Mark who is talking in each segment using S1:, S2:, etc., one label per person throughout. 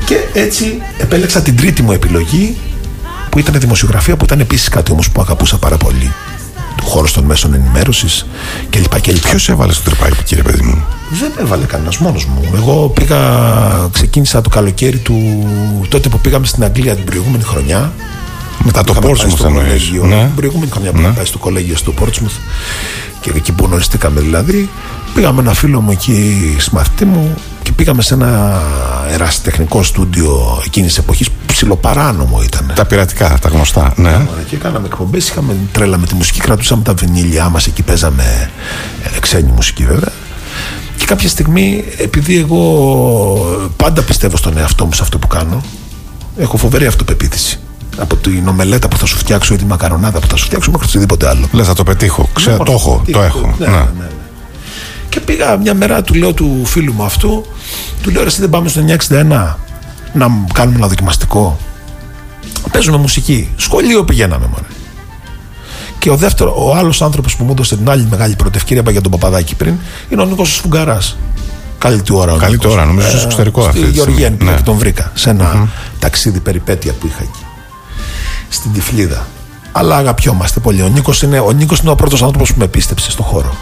S1: Και έτσι επέλεξα την τρίτη μου επιλογή, που ήταν δημοσιογραφία, που ήταν επίσης κάτι όμως που αγαπούσα πάρα πολύ. Του χώρου των μέσων ενημέρωσης κλπ.
S2: Ποιος έβαλε στο τρυπάκι, κύριε παιδί μου?
S1: Δεν έβαλε κανένας, μόνος μου. Εγώ ξεκίνησα το καλοκαίρι του τότε που πήγαμε στην Αγγλία την προηγούμενη χρονιά.
S2: Μετά το Portsmouth εννοείς? Ναι.
S1: Την προηγούμενη χρονιά που είχαμε πάει στο κολέγιο στο Portsmouth, και εκεί που γνωριστήκαμε δηλαδή. Πήγαμε ένα φίλο μου εκεί, συμμαθητή μου, και πήγαμε σε ένα ερασιτεχνικό στούντιο εκείνης της εποχής, ψιλοπαράνομο ήταν.
S2: Τα πειρατικά, τα γνωστά, ναι.
S1: Και κάναμε εκπομπές, είχαμε τρέλα με τη μουσική, κρατούσαμε τα βινίλια μας, εκεί παίζαμε ξένη μουσική βέβαια. Και κάποια στιγμή, επειδή εγώ πάντα πιστεύω στον εαυτό μου σε αυτό που κάνω, έχω φοβερή αυτοπεποίθηση. Από την ομελέτα που θα σου φτιάξω ή τη μακαρονάδα που θα σου φτιάξω μέχρι οτιδήποτε άλλο.
S2: Λες, θα το πετύχω. Το έχω.
S1: Ναι. Και πήγα μια μέρα, του λέω του φίλου μου αυτού, του λέω: εσύ δεν πάμε στο 961 να κάνουμε ένα δοκιμαστικό? Παίζουμε μουσική. Σχολείο πηγαίναμε, μωρέ. Και ο άλλος άνθρωπος που μου έδωσε την άλλη μεγάλη πρώτη ευκαιρία, για τον Παπαδάκη πριν, είναι ο Νίκος Σφουγγαράς. Καλή του ώρα.
S2: Νομίζω στο εξωτερικό αυτή.
S1: Στη Γεωργιάννη πήγα και τον βρήκα σε ένα ταξίδι περιπέτεια που είχα εκεί. Στην Τυφλίδα. Αλλά αγαπιόμαστε πολύ. Ο Νίκος είναι ο πρώτος άνθρωπος που με πίστεψε στο χώρο.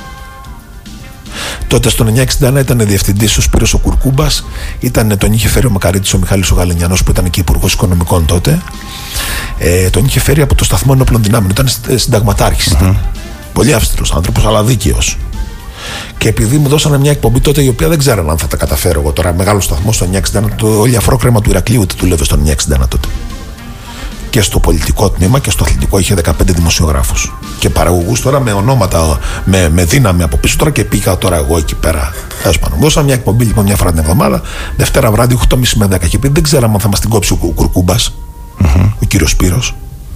S1: Τότε στο 961 ήταν διευθυντής ο Σπύρος ο Κουρκούμπας, τον είχε φέρει ο Μακαρίτης ο Μιχάλης ο Γαλενιανός, που ήταν και υπουργός οικονομικών τότε. Τον είχε φέρει από το σταθμό ενόπλων δυνάμεων, ήταν συνταγματάρχης. Πολύ αυστηρός άνθρωπος, αλλά δίκαιος. Και επειδή μου δώσανε μια εκπομπή τότε, η οποία δεν ξέρανε αν θα τα καταφέρω εγώ τώρα, μεγάλο σταθμό στο 961, το ηλιαφρόκρεμα του Ηρακλείου, ούτε δούλευε στο 961 τότε. Και στο πολιτικό τμήμα και στο αθλητικό είχε 15 δημοσιογράφους και παραγωγούς τώρα με ονόματα, με δύναμη από πίσω τώρα, και πήγα τώρα εγώ εκεί πέρα. Δώσαμε μια εκπομπή λοιπόν μια φορά την εβδομάδα, Δευτέρα βράδυ 8.30 με 10. Και επειδή δεν ξέραμε αν θα μας την κόψει ο Κουρκούμπας, ο κύριος Σπύρος,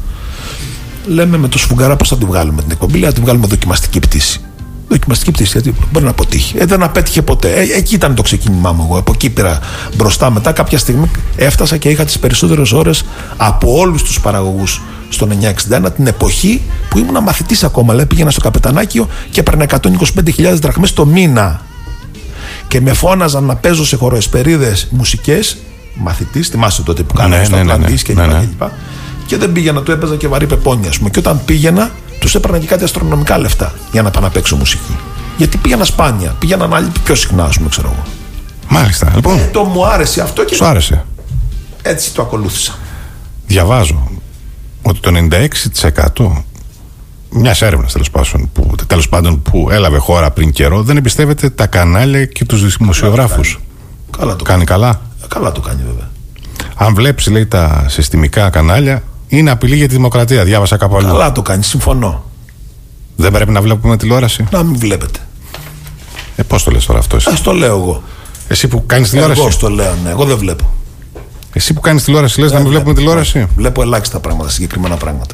S1: λέμε με το Σφουγγαρά πώς θα την βγάλουμε την εκπομπή. Λέει, να την βγάλουμε δοκιμαστική πτήση. Δοκιμαστική πτήση, γιατί μπορεί να αποτύχει. Δεν απέτυχε ποτέ. Εκεί ήταν το ξεκίνημά μου. Εγώ από εκεί πήρα μπροστά. Μετά κάποια στιγμή έφτασα και είχα τις περισσότερες ώρες από όλους τους παραγωγούς στον 961, την εποχή που ήμουν μαθητής ακόμα. Λέει, πήγαινα στο Καπετανάκιο και έπαιρνα 125.000 δραχμές το μήνα. Και με φώναζαν να παίζω σε χωροεσπερίδες μουσικές. Μαθητής, θυμάσαι τότε που κάναμε στο Ατλαντής και λοιπά. Και δεν πήγαινα, το έπαιζα και βαρύ πεπόνια, ας πούμε. Και όταν πήγαινα, τους έπαιρνα και κάτι αστρονομικά λεφτά για να πάω να παίξω μουσική. Γιατί πήγαινα σπάνια, πήγαιναν άλλοι πιο συχνά, ας πούμε, ξέρω εγώ.
S2: Μάλιστα, λοιπόν.
S1: Το μου άρεσε αυτό και.
S2: Σου άρεσε.
S1: Έτσι το ακολούθησα.
S2: Διαβάζω ότι το 96% μιας έρευνας τέλος πάντων που έλαβε χώρα πριν καιρό δεν εμπιστεύεται τα κανάλια και τους δημοσιογράφους.
S1: Καλά το
S2: κάνει. Καλά.
S1: Καλά το κάνει, βέβαια.
S2: Αν βλέπεις, λέει, τα συστημικά κανάλια, είναι απειλή για τη δημοκρατία. Διάβασα κάπου αλλού.
S1: Καλά το κάνει, συμφωνώ.
S2: Δεν πρέπει να βλέπουμε τηλεόραση?
S1: Να μην βλέπετε.
S2: Πώς το λες τώρα αυτό εσύ?
S1: Ας το λέω εγώ.
S2: Εσύ που κάνεις τηλεόραση?
S1: Εγώ το λέω, ναι. Εγώ δεν βλέπω.
S2: Εσύ που κάνεις τηλεόραση λες να μην βλέπουμε τηλεόραση?
S1: Βλέπω ελάχιστα πράγματα, συγκεκριμένα πράγματα.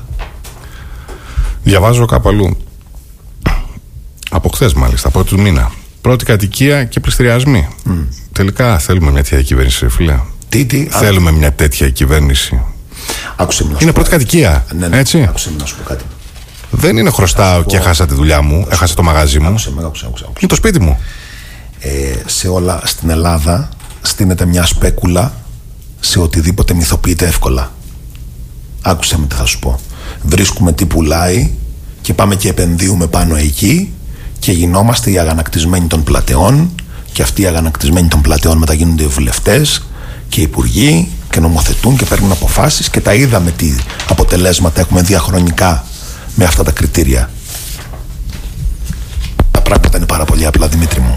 S2: Διαβάζω κάπου αλλού. Από χθες μάλιστα, από του μήνα. Πρώτη κατοικία και πληστηριασμοί. Τελικά θέλουμε μια τέτοια κυβέρνηση, φίλε. Θέλουμε μια τέτοια κυβέρνηση?
S1: Άκουσε με.
S2: Είναι πρώτη κατοικία.
S1: Ναι.
S2: Έτσι.
S1: Άκουσε με να σου πω κάτι.
S2: Δεν είναι χρωστάω και έχασα τη δουλειά μου, έχασα το μαγαζί μου.
S1: Άκουσε.
S2: Είναι το σπίτι μου.
S1: Σε όλα στην Ελλάδα στείνεται μια σπέκουλα σε οτιδήποτε μυθοποιείται εύκολα. Άκουσε με τι θα σου πω. Βρίσκουμε τι πουλάει και πάμε και επενδύουμε πάνω εκεί και γινόμαστε οι αγανακτισμένοι των πλατεών, και αυτοί οι αγανακτισμένοι των πλατεών μετά γίνονται βουλευτές και υπουργοί και νομοθετούν και παίρνουν αποφάσεις, και τα είδαμε τι αποτελέσματα έχουμε διαχρονικά με αυτά τα κριτήρια. Τα πράγματα είναι πάρα πολύ απλά, Δημήτρη μου.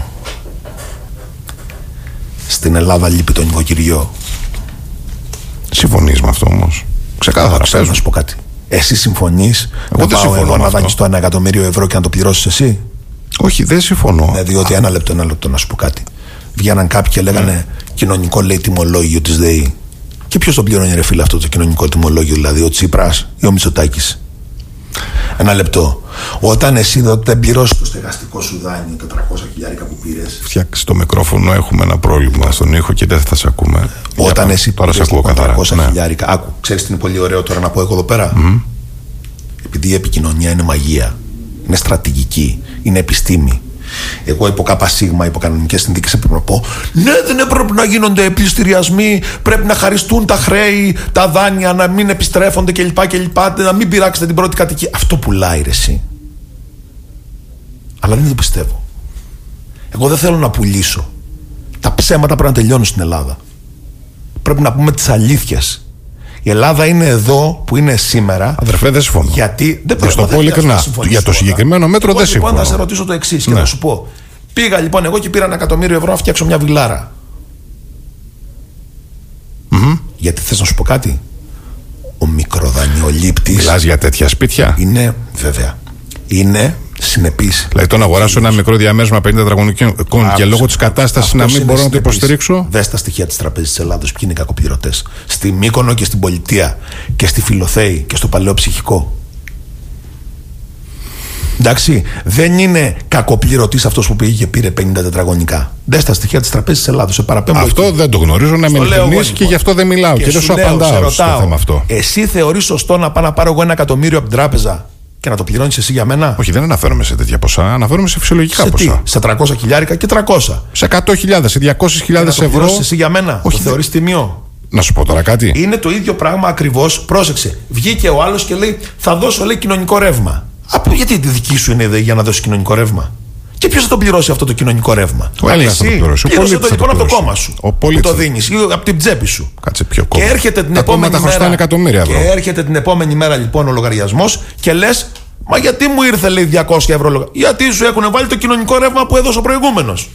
S1: Στην Ελλάδα λείπει το νοικοκυριό.
S2: Συμφωνείς με αυτό όμως? Ξεκάθαρα.
S1: Θέλω να σου πω κάτι. Εσύ συμφωνείς να πάω εγώ να δάνεις το 1 εκατομμύριο ευρώ και να το πληρώσεις εσύ?
S2: Όχι, δεν συμφωνώ.
S1: Διότι ένα λεπτό να σου πω κάτι. Βγαίναν κάποιοι και λέγανε κοινωνικό, λέει, τιμολόγιο της ΔΕΗ. Και ποιος το πληρώνει, ρε φίλε, αυτό το κοινωνικό τιμολόγιο? Δηλαδή ο Τσίπρας ή ο Μητσοτάκης? Ένα λεπτό. Όταν εσύ δεν πληρώσεις το στεγαστικό σου δάνειο, 400.000 που πήρες.
S2: Φτιάξει το μικρόφωνο, έχουμε ένα πρόβλημα στον ήχο και δεν θα σε ακούμε.
S1: Όταν εσύ
S2: πήρες
S1: 400.000, άκου, ξέρεις τι είναι πολύ ωραίο τώρα να πω εγώ εδώ πέρα? Επειδή η επικοινωνία είναι μαγεία, είναι στρατηγική, είναι επιστήμη. Εγώ υπό ΚΣ, υπό κανονικές συνθήκες έπρεπε να πω ναι, δεν έπρεπε να γίνονται πληστηριασμοί, πρέπει να χαριστούν τα χρέη, τα δάνεια, να μην επιστρέφονται κλπ. Να μην πειράξετε την πρώτη κατοικία. Αυτό πουλάει ρε εσύ. Αλλά δεν το πιστεύω. Εγώ δεν θέλω να πουλήσω. Τα ψέματα πρέπει να τελειώνουν στην Ελλάδα. Πρέπει να πούμε τις αλήθειες. Η Ελλάδα είναι εδώ που είναι σήμερα.
S2: Αδερφέ, δεν συμφωνώ.
S1: Γιατί δεν
S2: πρέπει να πω ειλικρινά. Για το συγκεκριμένο μέτρο δεν συμφωνώ.
S1: Λοιπόν, θα σε ρωτήσω το εξής και θα σου πω. Πήγα λοιπόν εγώ και πήρα 1 εκατομμύριο ευρώ να φτιάξω μια βιλάρα. Γιατί θες να σου πω κάτι. Ο μικροδανειολήπτης.
S2: Μιλάς για τέτοια σπίτια.
S1: Είναι, βέβαια. Είναι συνεπής.
S2: Δηλαδή το να αγοράσω ένα μικρό διαμέρισμα 50 τετραγωνικών και λόγω της κατάστασης να μην μπορώ να το υποστηρίξω.
S1: Δες τα στοιχεία της Τραπέζης της Ελλάδος, ποιοι είναι οι κακοπληρωτές. Στη Μύκονο και στην Πολιτεία και στη Φιλοθέη και στο Παλαιό Ψυχικό. Εντάξει, δεν είναι κακοπληρωτής αυτός που πήγε και πήρε 50 τετραγωνικά. Δες τα στοιχεία της Τραπέζης της Ελλάδος.
S2: Αυτό εκεί. Δεν το γνωρίζω, να είμαι ειλικρινής και γι' αυτό δεν μιλάω. Και δεν σου απαντάω στο θέμα αυτό.
S1: Εσύ θεωρείς σωστό να πάω να πάρω εγώ 1 εκατομμύριο από την τράπεζα και να το πληρώνεις εσύ για μένα?
S2: Όχι, δεν αναφέρομαι σε τέτοια ποσά. Αναφέρομαι σε φυσιολογικά ποσά.
S1: Σε 300 χιλιάρικα και 300.
S2: Σε 100.000, σε 200.000 ευρώ.
S1: Εσύ για μένα. Όχι, το θεωρείς τιμιό?
S2: Να σου πω τώρα κάτι.
S1: Είναι το ίδιο πράγμα ακριβώς. Πρόσεξε. Βγήκε ο άλλος και λέει θα δώσω λέει κοινωνικό ρεύμα. Γιατί τη δική σου είναι για να δώσει κοινωνικό ρεύμα? Και ποιος θα το πληρώσει αυτό το κοινωνικό ρεύμα?
S2: Ο Έλληνας θα το πληρώσει.
S1: Πλήρωσε το λοιπόν από το κόμμα σου. Που το δίνεις ή από την τσέπη σου.
S2: Κάτσε πιο κόμμα.
S1: Και έρχεται την επόμενη μέρα. Και έρχεται την επόμενη μέρα λοιπόν ο λογαριασμός και λες, μα γιατί μου ήρθε λέει 200 ευρώ λογαριασμό? Γιατί σου έχουν βάλει το κοινωνικό ρεύμα που έδωσε ο προηγούμενος.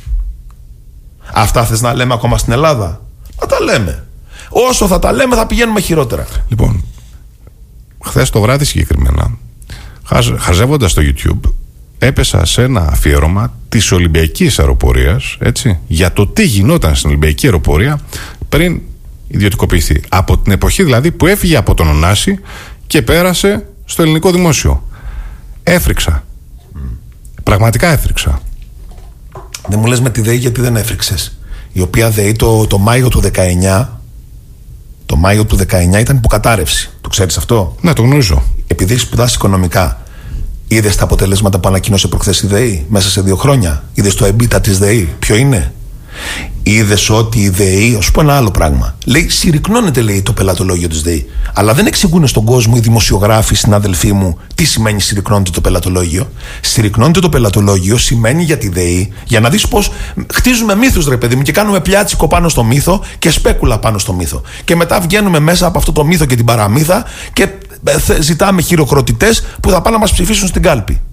S1: Αυτά θες να λέμε ακόμα στην Ελλάδα? Θα τα λέμε. Όσο θα τα λέμε θα πηγαίνουμε χειρότερα.
S2: Λοιπόν, χθες το βράδυ συγκεκριμένα, χαζεύοντας στο YouTube, έπεσα σε ένα αφιέρωμα της Ολυμπιακής Αεροπορίας, έτσι, για το τι γινόταν στην Ολυμπιακή Αεροπορία πριν ιδιωτικοποιηθεί. Από την εποχή δηλαδή που έφυγε από τον Ωνάση και πέρασε στο ελληνικό δημόσιο. Έφρυξα. Πραγματικά έφρυξα.
S1: Δεν μου λες με τη ΔΕΗ γιατί δεν έφρυξες. Η οποία ΔΕΗ το Μάιο του 19, το Μάιο του 19 ήταν υποκατάρρευση. Το ξέρεις αυτό?
S2: Ναι, το γνωρίζω.
S1: Επειδή έχεις σπουδάσει οικονομικά, είδες τα αποτελέσματα που ανακοίνωσε προχθές η ΔΕΗ μέσα σε 2 χρόνια? Είδες το EBITDA της ΔΕΗ? Ποιο είναι? Είδες ότι η ΔΕΗ, ας πω ένα άλλο πράγμα. Λέει, συρρυκνώνεται λέει το πελατολόγιο της ΔΕΗ. Αλλά δεν εξηγούν στον κόσμο οι δημοσιογράφοι, συνάδελφοί μου, τι σημαίνει συρρυκνώνεται το πελατολόγιο. Συρρυκνώνεται το πελατολόγιο σημαίνει για τη ΔΕΗ, για να δεις πως χτίζουμε μύθους ρε παιδί μου και κάνουμε πλιάτσικο πάνω στο μύθο και σπέκουλα πάνω στο μύθο. Και μετά βγαίνουμε μέσα από αυτό το μύθο και την παραμύθα και ζητάμε χειροκροτητές που θα πάνε να μας ψηφίσουν στην κάλπη.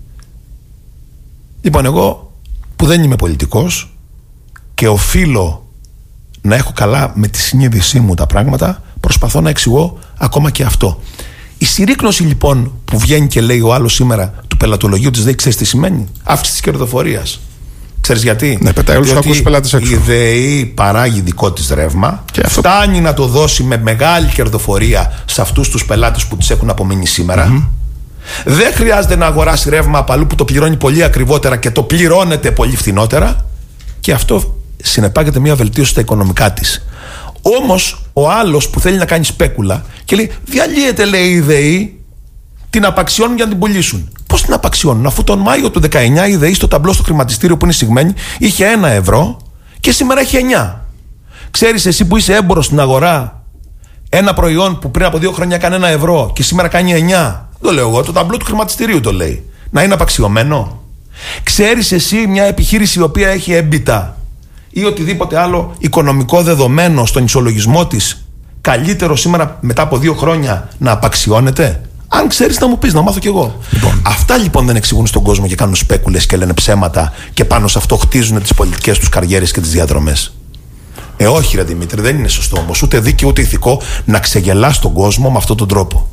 S1: Λοιπόν, εγώ που δεν είμαι πολιτικός και οφείλω να έχω καλά με τη συνείδησή μου τα πράγματα, προσπαθώ να εξηγώ ακόμα και αυτό. Η συρρίκνωση λοιπόν που βγαίνει και λέει ο άλλος σήμερα του πελατολογίου της ΔΕΗ, ξέρεις τι σημαίνει? Αύξηση της κερδοφορίας. Ξέρεις γιατί?
S2: Ναι, πετάει όλους τους κακούς πελάτες έξω.
S1: Η ΔΕΗ παράγει δικό της ρεύμα και φτάνει να το δώσει με μεγάλη κερδοφορία σε αυτούς τους πελάτες που τις έχουν απομείνει σήμερα. Δεν χρειάζεται να αγοράσει ρεύμα από αλλού που το πληρώνει πολύ ακριβότερα και το πληρώνεται πολύ φθηνότερα, και αυτό συνεπάγεται μια βελτίωση στα οικονομικά της. Όμως ο άλλος που θέλει να κάνει σπέκουλα και λέει διαλύεται λέει η ΔΕΗ, την απαξιώνουν για να την πουλήσουν. Πώς την απαξιώνουν, αφού τον Μάιο του 19 η ΔΕΗ στο ταμπλό στο χρηματιστήριο που είναι συγμένη είχε 1 ευρώ και σήμερα έχει 9. Ξέρεις εσύ που είσαι έμπορος στην αγορά, ένα προϊόν που πριν από 2 χρόνια έκανε 1 ευρώ και σήμερα κάνει 9, δεν το λέω εγώ, το ταμπλό του χρηματιστηρίου το λέει, να είναι απαξιωμένο? Ξέρεις εσύ μια επιχείρηση η οποία έχει έμπιτα ή οτιδήποτε άλλο οικονομικό δεδομένο στον ισολογισμό της καλύτερο σήμερα μετά από 2 χρόνια να απαξιώνεται? Αν ξέρεις να μου πεις, να μάθω κι εγώ. Λοιπόν. Αυτά λοιπόν δεν εξηγούν στον κόσμο και κάνουν σπέκουλες και λένε ψέματα και πάνω σε αυτό χτίζουν τις πολιτικές τους καριέρες και τις διαδρομές. Όχι ρε Δημήτρη, δεν είναι σωστό όμως, ούτε δίκαιο ούτε ηθικό να ξεγελάς τον κόσμο με αυτόν τον τρόπο.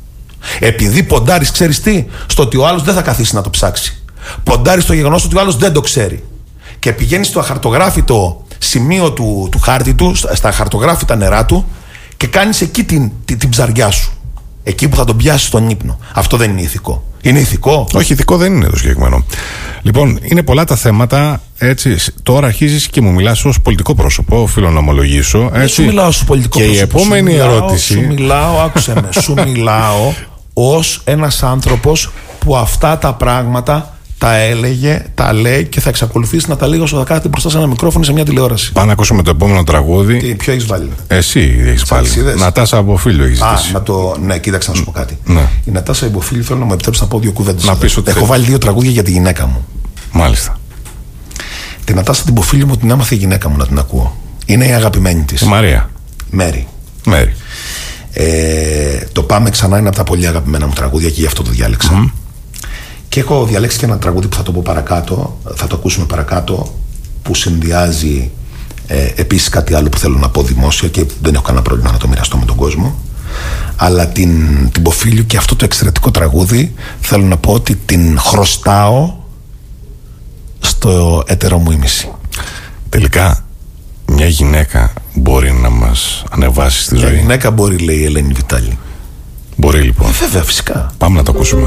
S1: Επειδή ποντάρεις, ξέρεις τι, στο ότι ο άλλος δεν θα καθίσει να το ψάξει. Ποντάρεις στο γεγονός ότι ο άλλος δεν το ξέρει. Και πηγαίνεις στο αχαρτογράφητο σημείο του χάρτη του, στα αχαρτογράφητα νερά του και κάνεις εκεί την ψαριά σου. Εκεί που θα τον πιάσεις στον ύπνο. Αυτό δεν είναι ηθικό. Είναι ηθικό?
S2: Όχι, ηθικό δεν είναι το συγκεκριμένο. Λοιπόν, είναι πολλά τα θέματα. Έτσι, τώρα αρχίζεις και μου μιλάς ως πολιτικό πρόσωπο. Οφείλω να ομολογήσω.
S1: Σου μιλάω ως πολιτικό πρόσωπο.
S2: Και η επόμενη ερώτηση.
S1: Σου μιλάω, άκουσε με. Σου μιλάω ως ένας άνθρωπος που αυτά τα πράγματα τα έλεγε, τα λέει και θα εξακολουθήσει να τα λέει όσο θα κάθεται μπροστά σε ένα μικρόφωνο σε μια τηλεόραση.
S2: Πάμε να ακούσουμε το επόμενο τραγούδι.
S1: Τι, ποιο έχεις βάλει?
S2: Εσύ έχεις βάλει. Νατάσα Αμποφίλιο έχεις ζητήσει.
S1: Ναι, κοίταξε να σου πω κάτι.
S2: Ναι.
S1: Η Νατάσα Αμποφίλιο, θέλω να μου επιτρέψει να πω δύο κουβέντες.
S2: Να πεις ότι
S1: έχω βάλει 2 τραγούδια για τη γυναίκα μου.
S2: Μάλιστα.
S1: Την Νατάσα την Αμποφίλιο μου την έμαθε η γυναίκα μου να την ακούω. Είναι η αγαπημένη της.
S2: Η Μαρία.
S1: Μέρη. Το Πάμε Ξανά είναι από τα πολύ αγαπημένα μου τραγούδια και γι' αυτό το διάλεξα. Και έχω διαλέξει και ένα τραγούδι που θα το πω παρακάτω, θα το ακούσουμε παρακάτω, που συνδυάζει επίσης κάτι άλλο που θέλω να πω δημόσια και δεν έχω κανένα πρόβλημα να το μοιραστώ με τον κόσμο. Αλλά την Ποφίλιο και αυτό το εξαιρετικό τραγούδι θέλω να πω ότι την χρωστάω στο έτερο μου ήμιση.
S2: Τελικά μια γυναίκα μπορεί να μας ανεβάσει στη ζωή.
S1: Μια γυναίκα μπορεί, λέει η Ελένη Βιτάλη.
S2: Μπορεί λοιπόν.
S1: Βέβαια, φυσικά.
S2: Πάμε να το ακούσουμε.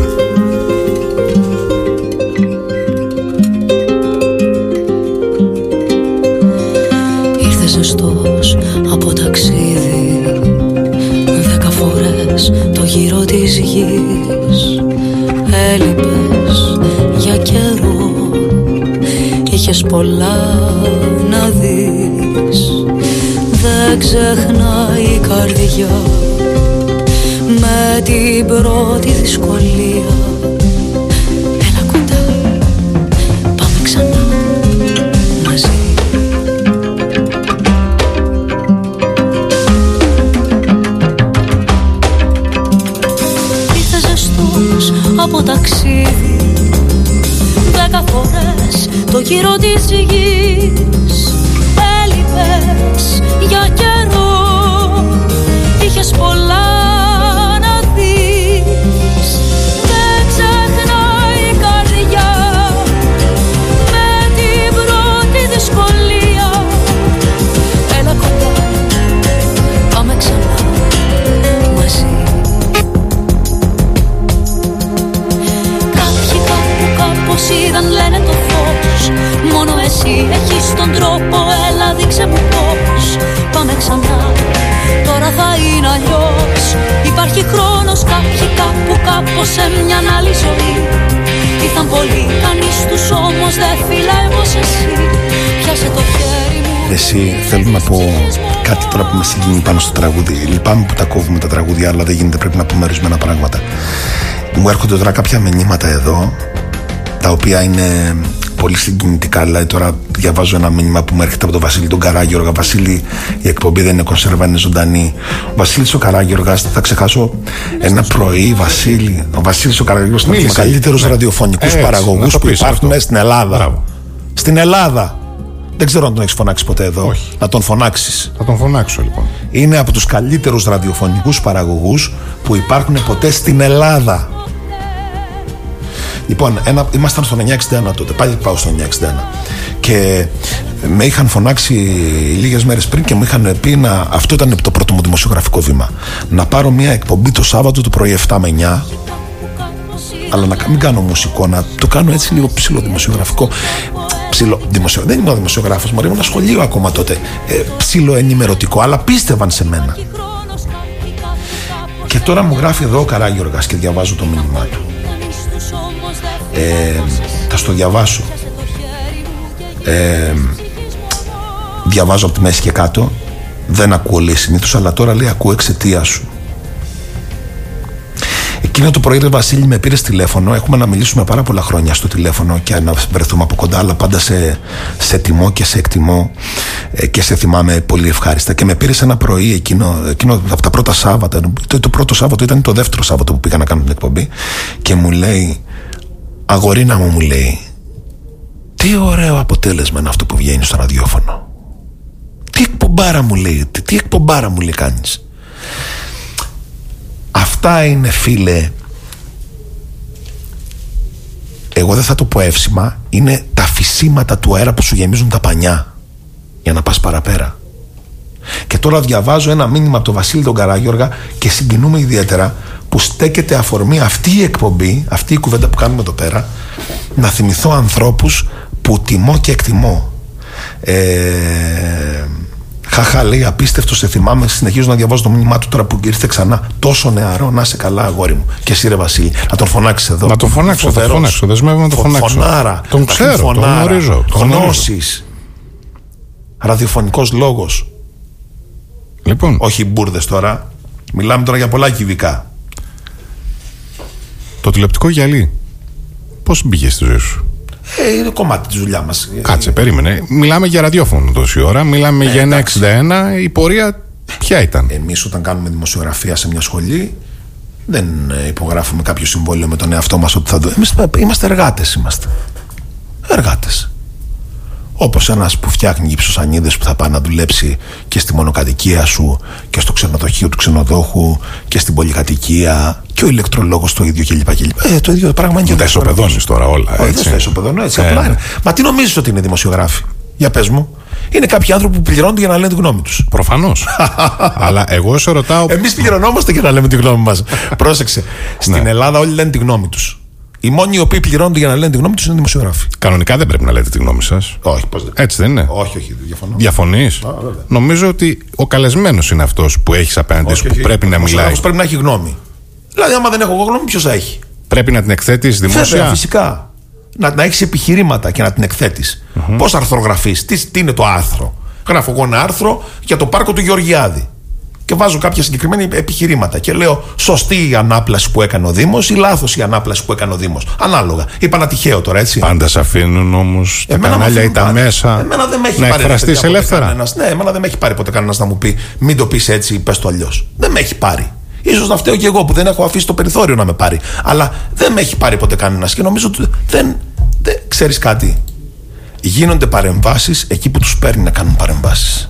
S3: Ήρθε ζεστός από ταξίδι 10 φορές το γύρο της γης. Έλειπες για καιρό, είχες πολλά να δεις. Δεν ξεχνάει η καρδιά με την πρώτη δυσκολία. Έλα κοντά, πάμε ξανά μαζί. Ήρθε ζεστός από ταξίδι 10 φορές το γύρο της γης. Έλειπες για καιρό, είχες πολλά να δεις. Δεν ξεχνάει η καρδιά με την πρώτη δυσκολία. Έλα κοντά, πάμε ξανά μαζί. Κάποιοι κάπου κάπως είδαν, λένε το φως. Μόνο εσύ έχεις τον τρόπο, έλα δείξε μου πώς. Πάμε ξανά, τώρα θα είναι αλλιώς. Υπάρχει χρόνος, κάποιοι κάπου κάπως σε μια άλλη ζωή. Ήρθαν πολλοί, κανείς τους όμως δεν φυλάει όπως εσύ. Πιάσε το χέρι μου.
S1: Εσύ, θέλω να πω κάτι τώρα που με συγκινεί πάνω στο τραγούδι. Λυπάμαι που τα κόβουμε τα τραγούδια, αλλά δεν γίνεται, πρέπει να πούμε ορισμένα πράγματα. Μου έρχονται τώρα κάποια μηνύματα εδώ, τα οποία είναι πολύ συγκινητικά. Δηλαδή, τώρα διαβάζω ένα μήνυμα που μου έρχεται από τον Βασίλη τον Καράγιοργα. Βασίλη, η εκπομπή δεν είναι κονσέρβα, είναι ζωντανή. Ο Βασίλης ο Καράγιοργας, δεν θα ξεχάσω ένα πρωί, Βασίλη. Ο Βασίλης ο Καράγιοργας είναι από τους καλύτερους ραδιοφωνικούς παραγωγούς που υπάρχουν στην Ελλάδα.
S2: Μπράβο.
S1: Στην Ελλάδα. Δεν ξέρω αν τον έχεις φωνάξει ποτέ εδώ.
S2: Όχι.
S1: Να τον φωνάξεις.
S2: Θα τον φωνάξω λοιπόν.
S1: Είναι από τους καλύτερους ραδιοφωνικούς παραγωγούς που υπάρχουν ποτέ στην Ελλάδα. Λοιπόν, ήμασταν στο 961 τότε, πάλι πάω στο 961 και με είχαν φωνάξει λίγες μέρες πριν και μου είχαν πει αυτό ήταν το πρώτο μου δημοσιογραφικό βήμα, να πάρω μια εκπομπή το Σάββατο το πρωί 7 με 9, αλλά να μην κάνω μουσικό, να το κάνω έτσι λίγο ψιλοδημοσιογραφικό. Δεν ήμουν δημοσιογράφος, ήμουν ένα σχολείο ακόμα τότε, ψιλοενημερωτικό, αλλά πίστευαν σε μένα. Και τώρα μου γράφει εδώ ο Καράγιοργας και διαβάζω το μήνυμά του. Θα στο διαβάσω. Διαβάζω από τη μέση και κάτω. Δεν ακούω, λέει, συνήθως, αλλά τώρα, λέει, ακούω εξαιτίας σου. Εκείνο το πρωί, Βασίλη, με πήρες τηλέφωνο. Έχουμε να μιλήσουμε πάρα πολλά χρόνια στο τηλέφωνο και να βρεθούμε από κοντά, αλλά πάντα σε τιμώ και σε εκτιμώ και σε θυμάμαι πολύ ευχάριστα. Και με πήρες ένα πρωί εκείνο από τα πρώτα Σάββατα. Το πρώτο Σάββατο ήταν το δεύτερο Σάββατο που πήγα να κάνω την εκπομπή. Και μου λέει, αγορίνα μου, λέει, τι ωραίο αποτέλεσμα είναι αυτό που βγαίνει στο ραδιόφωνο. Τι εκπομπάρα μου, λέει, τι εκπομπάρα μου, λέει, κάνεις. Αυτά είναι, φίλε, εγώ δεν θα το πω εύσημα, είναι τα φυσίματα του αέρα που σου γεμίζουν τα πανιά για να πας παραπέρα. Και τώρα διαβάζω ένα μήνυμα από τον Βασίλη τον Καράγιοργα και συγκινούμε ιδιαίτερα που στέκεται αφορμή αυτή η εκπομπή, αυτή η κουβέντα που κάνουμε εδώ πέρα, να θυμηθώ ανθρώπους που τιμώ και εκτιμώ. Χαχά, λέει, απίστευτο, σε θυμάμαι. Συνεχίζω να διαβάζω το μήνυμά του τώρα που ήρθε ξανά. Τόσο νεαρό, να είσαι καλά, αγόρι μου. Και εσύ, ρε Βασίλη, να τον φωνάξει εδώ.
S2: Να τον φωνάξω, θα τον φωνάξω. Δεσμεύω να τον φωνάξω.
S1: Φωνάρα.
S2: Τον ξέρω, τον γνωρίζω.
S1: Γνώσεις. Ραδιοφωνικός λόγος.
S2: Λοιπόν.
S1: Όχι μπουρδες τώρα. Μιλάμε τώρα για πολλά κυβικά.
S2: Το τηλεοπτικό γυαλί. Πώς μπήκε στη ζωή σου?
S1: Είναι κομμάτι της δουλειά μας.
S2: Κάτσε, περίμενε. Μιλάμε για ραδιόφωνο τόση ώρα. Μιλάμε για ένα 61. Η πορεία ποια ήταν?
S1: Εμείς όταν κάνουμε δημοσιογραφία σε μια σχολή, δεν υπογράφουμε κάποιο συμβόλαιο με τον εαυτό μας ότι θα το. Εμείς είμαστε εργάτες. Εργάτες. Όπως ένας που φτιάχνει γυψοσανίδες που θα πάει να δουλέψει και στη μονοκατοικία σου και στο ξενοδοχείο του ξενοδόχου και στην πολυκατοικία, και ο ηλεκτρολόγος το ίδιο κλπ. Το ίδιο πράγμα είναι και
S2: τα ισοπεδώνεις τώρα όλα.
S1: Δεν τα ισοπεδώνω έτσι. Απλά είναι. Μα τι νομίζεις ότι είναι δημοσιογράφοι? Για πες μου. Είναι κάποιοι άνθρωποι που πληρώνονται για να λένε τη γνώμη τους.
S2: Προφανώς. Αλλά εγώ σε ρωτάω.
S1: Εμείς πληρωνόμαστε για να λέμε τη γνώμη μας. Πρόσεξε. Στην Ελλάδα όλοι λένε τη γνώμη τους. Οι μόνοι οι οποίοι πληρώνονται για να λένε τη γνώμη τους είναι δημοσιογράφοι.
S2: Κανονικά δεν πρέπει να λέτε τη γνώμη σας.
S1: Όχι, πώς δεν.
S2: Έτσι δεν είναι?
S1: Όχι, διαφωνώ.
S2: Διαφωνείς? Νομίζω ότι ο καλεσμένος είναι αυτός που έχεις απέναντι σου, που πρέπει να μιλάει.
S1: Πρέπει να έχει γνώμη. Δηλαδή, άμα δεν έχω εγώ γνώμη, ποιος θα έχει?
S2: Πρέπει να την εκθέτεις δημόσια.
S1: Βέβαια, φυσικά. Να έχεις επιχειρήματα και να την εκθέτεις. Πώς αρθρογραφείς? Τι είναι το άρθρο? Γράφω εγώ ένα άρθρο για το πάρκο του Γεωργιάδη. Και βάζω κάποια συγκεκριμένα επιχειρήματα και λέω σωστή η ανάπλαση που έκανε ο Δήμος ή λάθος η ανάπλαση που έκανε ο Δήμος. Ανάλογα. Είπα ένα τυχαίο τώρα, έτσι.
S2: Πάντα σε αφήνουν όμως τα κανάλια ή τα μέσα να εκφραστείς ελεύθερα?
S1: Ναι, εμένα δεν με έχει πάρει ποτέ κανένας να μου πει μην το πεις έτσι, πες το αλλιώς. Δεν με έχει πάρει. Ίσως να φταίω και εγώ που δεν έχω αφήσει το περιθώριο να με πάρει. Αλλά δεν με έχει πάρει ποτέ κανένας και νομίζω ότι δεν ξέρεις κάτι. Γίνονται παρεμβάσεις εκεί που τους παίρνει να κάνουν παρεμβάσεις.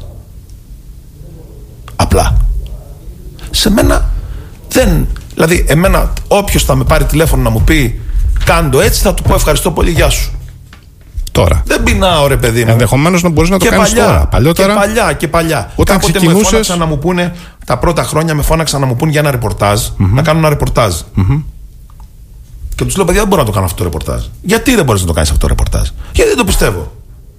S1: Απλά. Σε μένα δεν. Δηλαδή, εμένα, όποιος θα με πάρει τηλέφωνο να μου πει κάντο έτσι, θα του πω ευχαριστώ πολύ, γεια σου.
S2: Τώρα.
S1: Δεν πεινάω, ρε παιδί μου.
S2: Ενδεχομένως να μπορείς να το κάνεις τώρα. Παλιότερα.
S1: Και παλιά.
S2: Όταν
S1: κάποτε με φώναξαν να μου πούνε, τα πρώτα χρόνια με φώναξαν να μου πούνε για ένα ρεπορτάζ, να κάνω ένα ρεπορτάζ. Και τους λέω, παιδιά, δεν μπορώ να το κάνω αυτό το ρεπορτάζ. Γιατί δεν μπορείς να το κάνεις αυτό το ρεπορτάζ? Γιατί δεν το πιστεύω.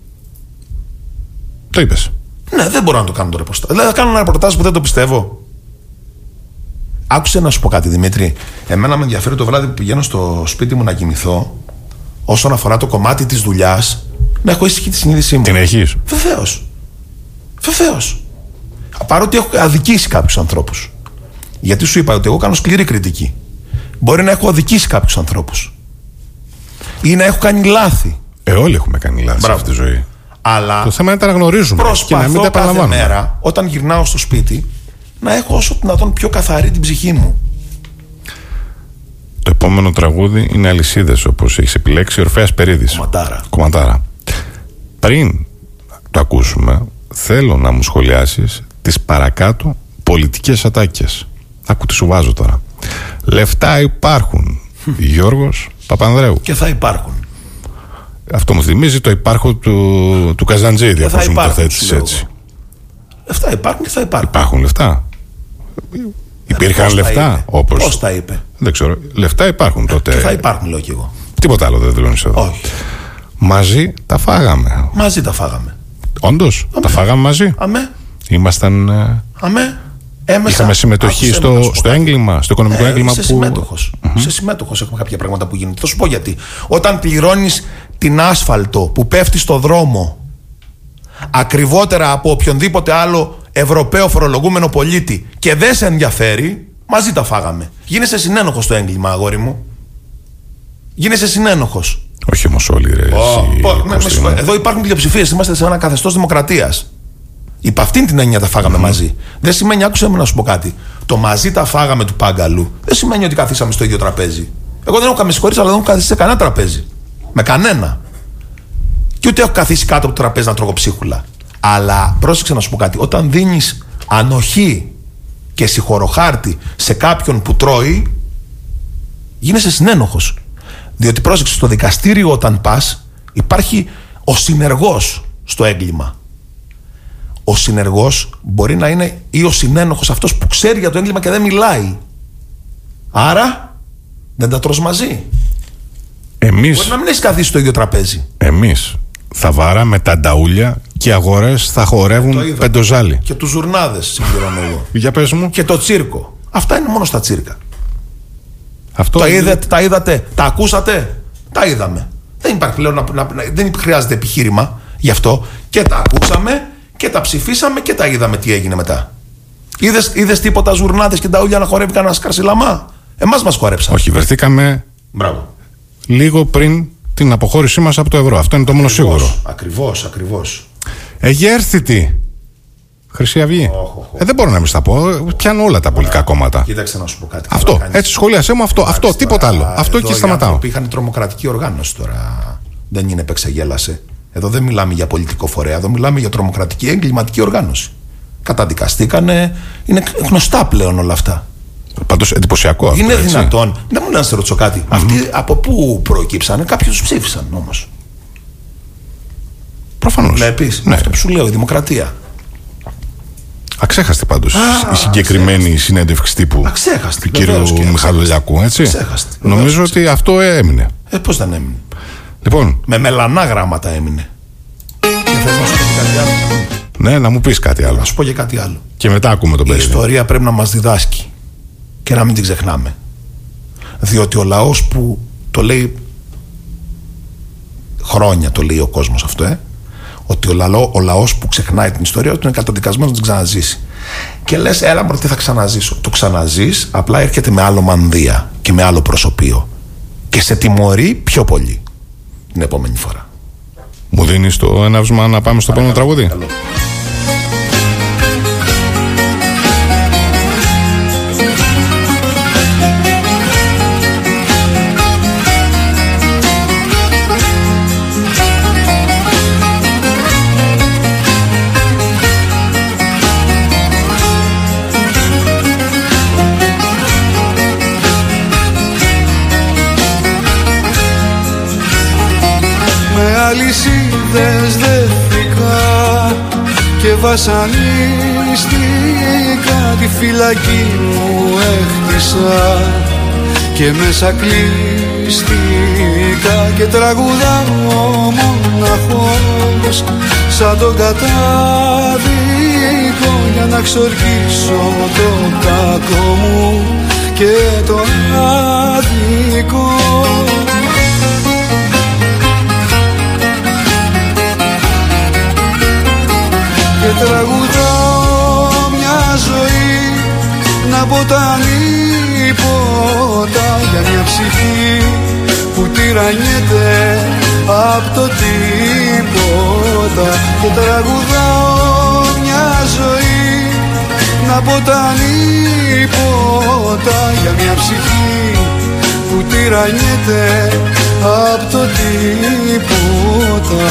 S2: Το είπες.
S1: Ναι, δεν μπορώ να το κάνω το ρεπορτάζ. Δηλαδή, θα κάνω ένα ρεπορτάζ που δεν το πιστεύω. Άκουσε να σου πω κάτι, Δημήτρη. Εμένα με ενδιαφέρει το βράδυ που πηγαίνω στο σπίτι μου να κοιμηθώ, όσον αφορά το κομμάτι της δουλειάς, να έχω ήσυχη τη συνείδησή μου.
S2: Την έχεις?
S1: Βεβαίως. Παρότι έχω αδικήσει κάποιους ανθρώπους. Γιατί σου είπα ότι εγώ κάνω σκληρή κριτική. Μπορεί να έχω αδικήσει κάποιους ανθρώπους. Ή να έχω κάνει λάθη.
S2: Όλοι έχουμε κάνει λάθη σε αυτή τη ζωή.
S1: Αλλά
S2: το θέμα είναι να τα γνωρίζουμε και να μην τα επαναλαμβάνουμε.
S1: Κάθε μέρα, όταν γυρνάω στο σπίτι, να έχω όσο δυνατόν πιο καθαρή την ψυχή μου.
S2: Το επόμενο τραγούδι είναι Αλυσίδες, όπως έχεις επιλέξει, Ορφέας Περίδης. Κομματάρα. Πριν το ακούσουμε, θέλω να μου σχολιάσεις τις παρακάτω πολιτικές ατάκες. Άκου τι σου βάζω τώρα. Λεφτά υπάρχουν. Γιώργος Παπανδρέου.
S1: Και θα υπάρχουν.
S2: Αυτό μου θυμίζει το υπάρχω του Καζαντζίδη, όπως μου το θέτεις έτσι.
S1: Λεφτά υπάρχουν και θα υπάρχουν.
S2: Υπάρχουν λεφτά. Υπήρχαν λεφτά, όπως.
S1: Πώς τα είπε?
S2: Δεν ξέρω. Λεφτά υπάρχουν τότε.
S1: Και θα υπάρχουν, λέω κι εγώ.
S2: Τίποτα άλλο δεν δηλώνεις εδώ.
S1: Όχι.
S2: Μαζί τα φάγαμε.
S1: Μαζί τα φάγαμε.
S2: Όντως, τα φάγαμε μαζί.
S1: Αμέ.
S2: Ήμασταν.
S1: Αμέ.
S2: Είχαμε συμμετοχή στο έγκλημα, στο οικονομικό έγκλημα
S1: που. Σε συμμέτοχος έχουμε κάποια πράγματα που γίνονται. Θα σου πω γιατί. Όταν πληρώνεις την άσφαλτο που πέφτει στο δρόμο ακριβότερα από οποιονδήποτε άλλο Ευρωπαίο φορολογούμενο πολίτη και δεν σε ενδιαφέρει, μαζί τα φάγαμε. Γίνεσαι συνένοχος στο έγκλημα, αγόρι μου. Γίνεσαι συνένοχος.
S2: Όχι όμως όλοι, ρε.
S1: Εδώ υπάρχουν πλειοψηφίες. Είμαστε σε ένα καθεστώς δημοκρατίας. Υπ' αυτήν την έννοια τα φάγαμε μαζί. Δεν σημαίνει, άκουσε με να σου πω κάτι. Το μαζί τα φάγαμε του Πάγκαλου δεν σημαίνει ότι καθίσαμε στο ίδιο τραπέζι. Εγώ δεν έχω με συγχωρείς, αλλά δεν έχω καθίσει σε κανένα τραπέζι. Με κανένα. Και ούτε έχω καθίσει κάτω από το τραπέζι να τρώγω ψίχουλα. Αλλά πρόσεξε να σου πω κάτι. Όταν δίνεις ανοχή και συγχωροχάρτη σε κάποιον που τρώει, γίνεσαι συνένοχος. Διότι πρόσεξε, στο δικαστήριο όταν πας, υπάρχει ο συνεργός στο έγκλημα. Ο συνεργός μπορεί να είναι ή ο συνένοχος αυτός που ξέρει για το έγκλημα και δεν μιλάει. Άρα δεν τα τρως μαζί.
S2: Εμείς,
S1: μπορεί να μην έχεις καθίσει στο ίδιο τραπέζι.
S2: Εμείς θα βάραμε τα νταούλια Και οι αγορές θα χορεύουν πεντοζάλι.
S1: Και τους ζουρνάδες, συμπληρώνω εγώ.
S2: Για πες μου.
S1: Και το τσίρκο. Αυτά είναι μόνο στα τσίρκα.
S2: Αυτό
S1: Τα είδατε, τα ακούσατε, τα είδαμε. Δεν υπάρχει πλέον δεν χρειάζεται επιχείρημα γι' αυτό. Και τα ακούσαμε και τα ψηφίσαμε και τα είδαμε τι έγινε μετά. Είδες τίποτα ζουρνάδες και τα ούλια να χορεύει κανένα σκαρσιλαμά? Εμάς μας χορέψαν.
S2: Όχι, βρεθήκαμε λίγο πριν την αποχώρησή μας από το ευρώ. Αυτό είναι το μόνο σίγουρο.
S1: Ακριβώς.
S2: Εγέρθητη Χρυσή Αυγή. Δεν μπορώ να μην στα πω. Πιάνω όλα τα πολιτικά κόμματα.
S1: Κοίταξε να σου πω κάτι.
S2: Αυτό. Έτσι, σχολιάσέ μου αυτό. Τίποτα άλλο. Αυτό και σταματάω.
S1: Είχαν τρομοκρατική οργάνωση τώρα. Δεν είναι επεξεγέλασε. Εδώ δεν μιλάμε για πολιτικό φορέα. Εδώ μιλάμε για τρομοκρατική εγκληματική οργάνωση. Καταδικαστήκανε. Είναι γνωστά πλέον όλα αυτά.
S2: Πάντως εντυπωσιακό αυτό.
S1: Είναι δυνατόν? Δεν μου λένε να σε ρωτήσω κάτι. Αυτοί από πού προκύψανε? Κάποιοι τους ψήφισαν όμως.
S2: Προφανώς.
S1: Βλέπεις,
S2: Ναι.
S1: αυτό που σου λέω, η δημοκρατία.
S2: Αξέχαστη πάντως η συγκεκριμένη συνέντευξη τύπου του κύριου Μιχαλολιακού, έτσι.
S1: Αξέχαστη.
S2: Νομίζω ότι αυτό έμεινε.
S1: Πώς δεν έμεινε?
S2: Λοιπόν.
S1: Με μελανά γράμματα έμεινε. Και θες να σου πω και κάτι άλλο?
S2: Ναι, να μου πεις κάτι άλλο.
S1: Να σου πω και κάτι άλλο.
S2: Και μετά ακούμε τον
S1: Η
S2: πρέσβη.
S1: ιστορία πρέπει να μας διδάσκει και να μην την ξεχνάμε. Διότι ο λαός που το λέει χρόνια, το λέει ο κόσμος αυτό, ότι ο λαός που ξεχνάει την ιστορία του είναι καταδικασμένος να την ξαναζήσει. Και λες, έλα μωρέ, τι θα ξαναζήσω? Το ξαναζείς, απλά έρχεται με άλλο μανδύα και με άλλο προσωπείο και σε τιμωρεί πιο πολύ την επόμενη φορά.
S2: Μου δίνεις το έναυσμα να πάμε στο επόμενο τραγούδι?
S1: Καλό.
S4: Αλυσίδες δεθήκα και βασανίστηκα, τη φυλακή μου έχτισα και μέσα κλείστηκα και τραγουδάω μοναχός σαν τον κατάδικο για να ξορκίσω το κακό μου και το άδικο. Και τραγουδάω μια ζωή να ποτάνει ποτά για μια ψυχή που τυραννιέται απ' το τίποτα. Και τραγουδάω μια ζωή να ποτάνει ποτά για μια ψυχή που τυραννιέται απ' το τίποτα.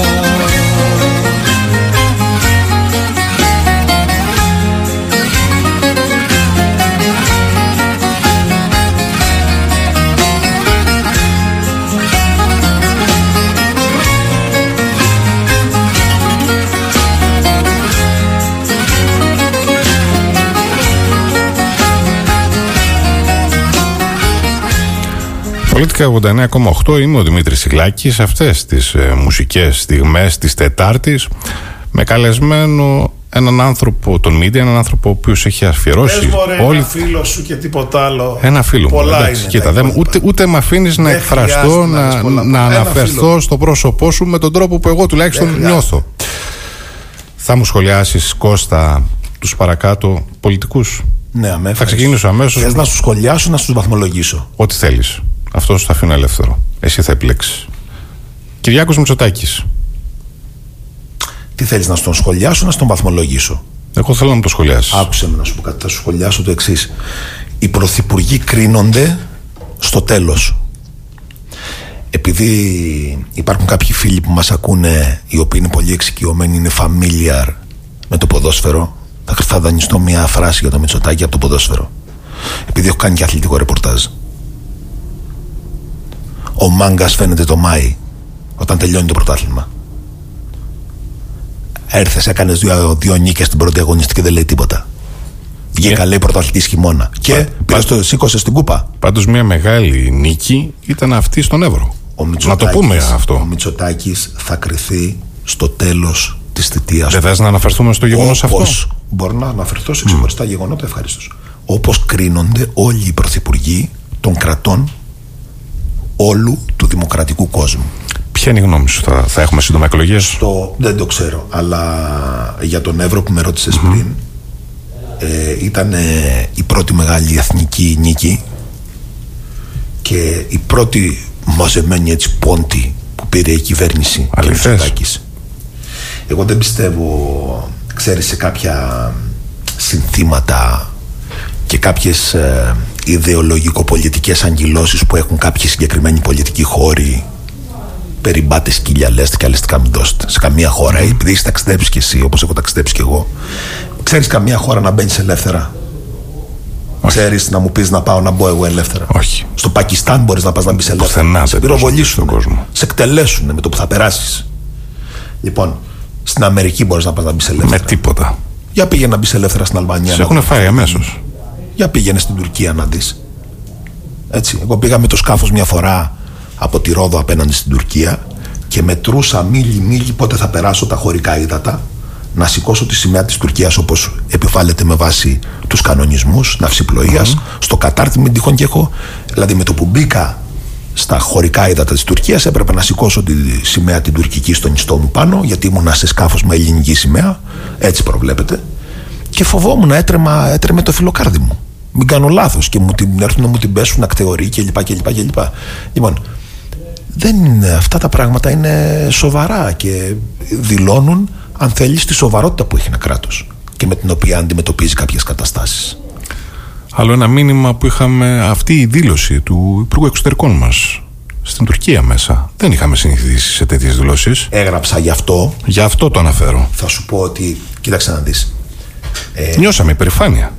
S2: Πολίτικα 89,8, είμαι ο Δημήτρης Σιγλάκης. Αυτές τις μουσικές στιγμές της Τετάρτης, με καλεσμένο έναν άνθρωπο, τον Μίδη, έναν άνθρωπο ο οποίος έχει αφιερώσει
S1: ένα φίλο σου και τίποτα άλλο.
S2: Ένα φίλο μου.
S1: Πολλά
S2: Εντάξει,
S1: είναι,
S2: κοίτα, ούτε με αφήνεις να εκφραστώ, να αναφερθώ στο πρόσωπό σου με τον τρόπο που εγώ τουλάχιστον νιώθω. Θα μου σχολιάσεις, Κώστα, τους παρακάτω πολιτικούς?
S1: Ναι, αμέσως.
S2: Θα ξεκινήσω αμέσως.
S1: Θες να σου σχολιάσω, να σου βαθμολογήσω?
S2: Ό,τι θέλεις. Αυτό σου θα αφήνω ελεύθερο. Εσύ θα επιλέξεις. Κυριάκος Μητσοτάκης.
S1: Τι θέλεις, να στον σχολιάσω, να στον βαθμολογήσω?
S2: Εγώ θέλω να το σχολιάσεις.
S1: Άκουσε με να σου πω κάτι. Θα σου σχολιάσω το εξής. Οι πρωθυπουργοί κρίνονται στο τέλος. Επειδή υπάρχουν κάποιοι φίλοι που μας ακούνε, οι οποίοι είναι πολύ εξοικειωμένοι, είναι familiar με το ποδόσφαιρο, θα δανειστώ μια φράση για το Μητσοτάκη από το ποδόσφαιρο. Επειδή έχω κάνει και αθλητικό ρεπορτάζ. Ο μάγκας φαίνεται το Μάη, όταν τελειώνει το πρωτάθλημα. Έρθες, έκανες δύο νίκες στην πρώτη αγωνιστική και δεν λέει τίποτα. Βγήκα, λέει, πρωταθλητής χειμώνα. Και σήκωσε στην κούπα.
S2: Πάντως μια μεγάλη νίκη ήταν αυτή στον Εύρο. Να το πούμε αυτό.
S1: Ο Μητσοτάκης θα κριθεί στο τέλος της θητείας.
S2: Δεν θες να αναφερθούμε στο γεγονός αυτό?
S1: Μπορώ να αναφερθώ σε ξεχωριστά γεγονότα, ευχαρίστως. Όπως κρίνονται όλοι οι πρωθυπουργοί των κρατών όλου του δημοκρατικού κόσμου.
S2: Ποια είναι η γνώμη σου? Θα έχουμε σύντομα εκλογές?
S1: Δεν το ξέρω, αλλά για τον Εύρο που με ρώτησες πριν, ήταν η πρώτη μεγάλη εθνική νίκη και η πρώτη μαζεμένη έτσι πόντη που πήρε η κυβέρνηση του Μητσοτάκης. Εγώ δεν πιστεύω, ξέρεις, σε κάποια συνθήματα και κάποιες ιδεολογικο-πολιτικές αγκυλώσεις που έχουν κάποιοι συγκεκριμένοι πολιτικοί χώροι, περιμπάτε σκύλια λέστε και αλεστικά μην δώσετε. Σε καμία χώρα, επειδή έχεις ταξιδέψει κι εσύ όπως έχω ταξιδέψει κι εγώ, ξέρεις καμία χώρα να μπαίνεις ελεύθερα? Ξέρεις να μου πεις να πάω να μπω εγώ ελεύθερα?
S2: Όχι.
S1: Στο Πακιστάν μπορείς να πας να μπεις ελεύθερα? Σε πυροβολήσουν, σε εκτελέσουν με το που θα περάσεις. Λοιπόν, στην Αμερική μπορείς να πας να μπεις ελεύθερα?
S2: Με τίποτα.
S1: Για πήγαινε να μπεις ελεύθερα στην Αλβανία.
S2: Σε έχουν φάει αμέσως.
S1: Για πήγαινε στην Τουρκία να δεις. Έτσι. Εγώ πήγα με το σκάφος μια φορά από τη Ρόδο απέναντι στην Τουρκία και μετρούσα μίλι πότε θα περάσω τα χωρικά ύδατα, να σηκώσω τη σημαία της Τουρκίας όπως επιβάλλεται με βάση τους κανονισμούς ναυσιπλοείας. Στο κατάρτι μην τυχόν και έχω, δηλαδή με το που μπήκα στα χωρικά ύδατα της Τουρκίας έπρεπε να σηκώσω τη σημαία την τουρκική στον ιστό μου πάνω, γιατί ήμουνα σε σκάφος με ελληνική σημαία, έτσι προβλέπεται, και φοβόμουν, έτρεμε το φιλοκάρδι μου. Μην κάνω λάθος και έρθουν να μου την πέσουν ακτεωροί κλπ. Λοιπόν, αυτά τα πράγματα είναι σοβαρά και δηλώνουν, αν θέλεις, τη σοβαρότητα που έχει ένα κράτος και με την οποία αντιμετωπίζει κάποιες καταστάσεις.
S2: Άλλο ένα μήνυμα που είχαμε, αυτή η δήλωση του Υπουργού Εξωτερικών μας στην Τουρκία μέσα. Δεν είχαμε συνηθίσει σε τέτοιες δηλώσεις.
S1: Έγραψα γι' αυτό.
S2: Γι' αυτό το αναφέρω.
S1: Θα σου πω ότι, κοίταξε να δεις.
S2: Νιώσαμε υπερηφάνεια.